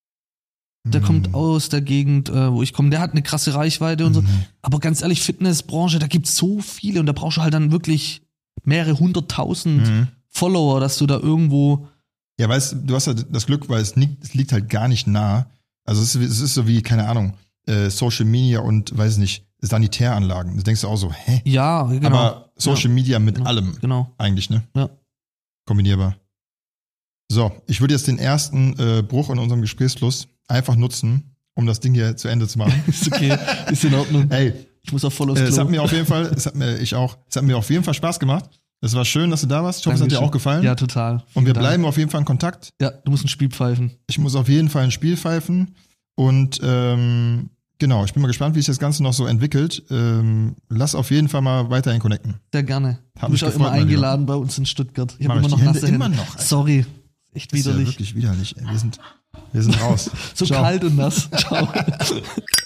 Der kommt aus der Gegend, wo ich komme. Der hat eine krasse Reichweite und so. Aber ganz ehrlich, Fitnessbranche, da gibt's so viele und da brauchst du halt dann wirklich mehrere 100.000 Follower, dass du da irgendwo. Ja, weißt du, hast halt das Glück, weil es liegt halt gar nicht nah. Also es ist so wie, keine Ahnung, Social Media und, weiß nicht, Sanitäranlagen. Da denkst du auch so, hä? Ja, genau. Aber Social Media mit allem. Genau. Eigentlich, ne? Ja. Kombinierbar. So, ich würde jetzt den ersten Bruch in unserem Gesprächsfluss einfach nutzen, um das Ding hier zu Ende zu machen. Ist okay, ist in Ordnung. Ey, ich muss auch voll aufs Klo. Es hat mir auf jeden Fall Spaß gemacht. Es war schön, dass du da warst. Ich hoffe, es hat dir auch gefallen. Ja, total. Und wir bleiben auf jeden Fall in Kontakt. Ja, du musst ein Spiel pfeifen. Ich muss auf jeden Fall ein Spiel pfeifen. Und genau, ich bin mal gespannt, wie sich das Ganze noch so entwickelt. Lass auf jeden Fall mal weiterhin connecten. Sehr gerne. Du bist auch immer eingeladen bei uns in Stuttgart. Ich habe immer noch nasse Hände. Immer noch, Alter. Sorry. Echt widerlich. Das ist ja wirklich widerlich. Wir sind raus. So Ciao. Kalt und nass. Ciao.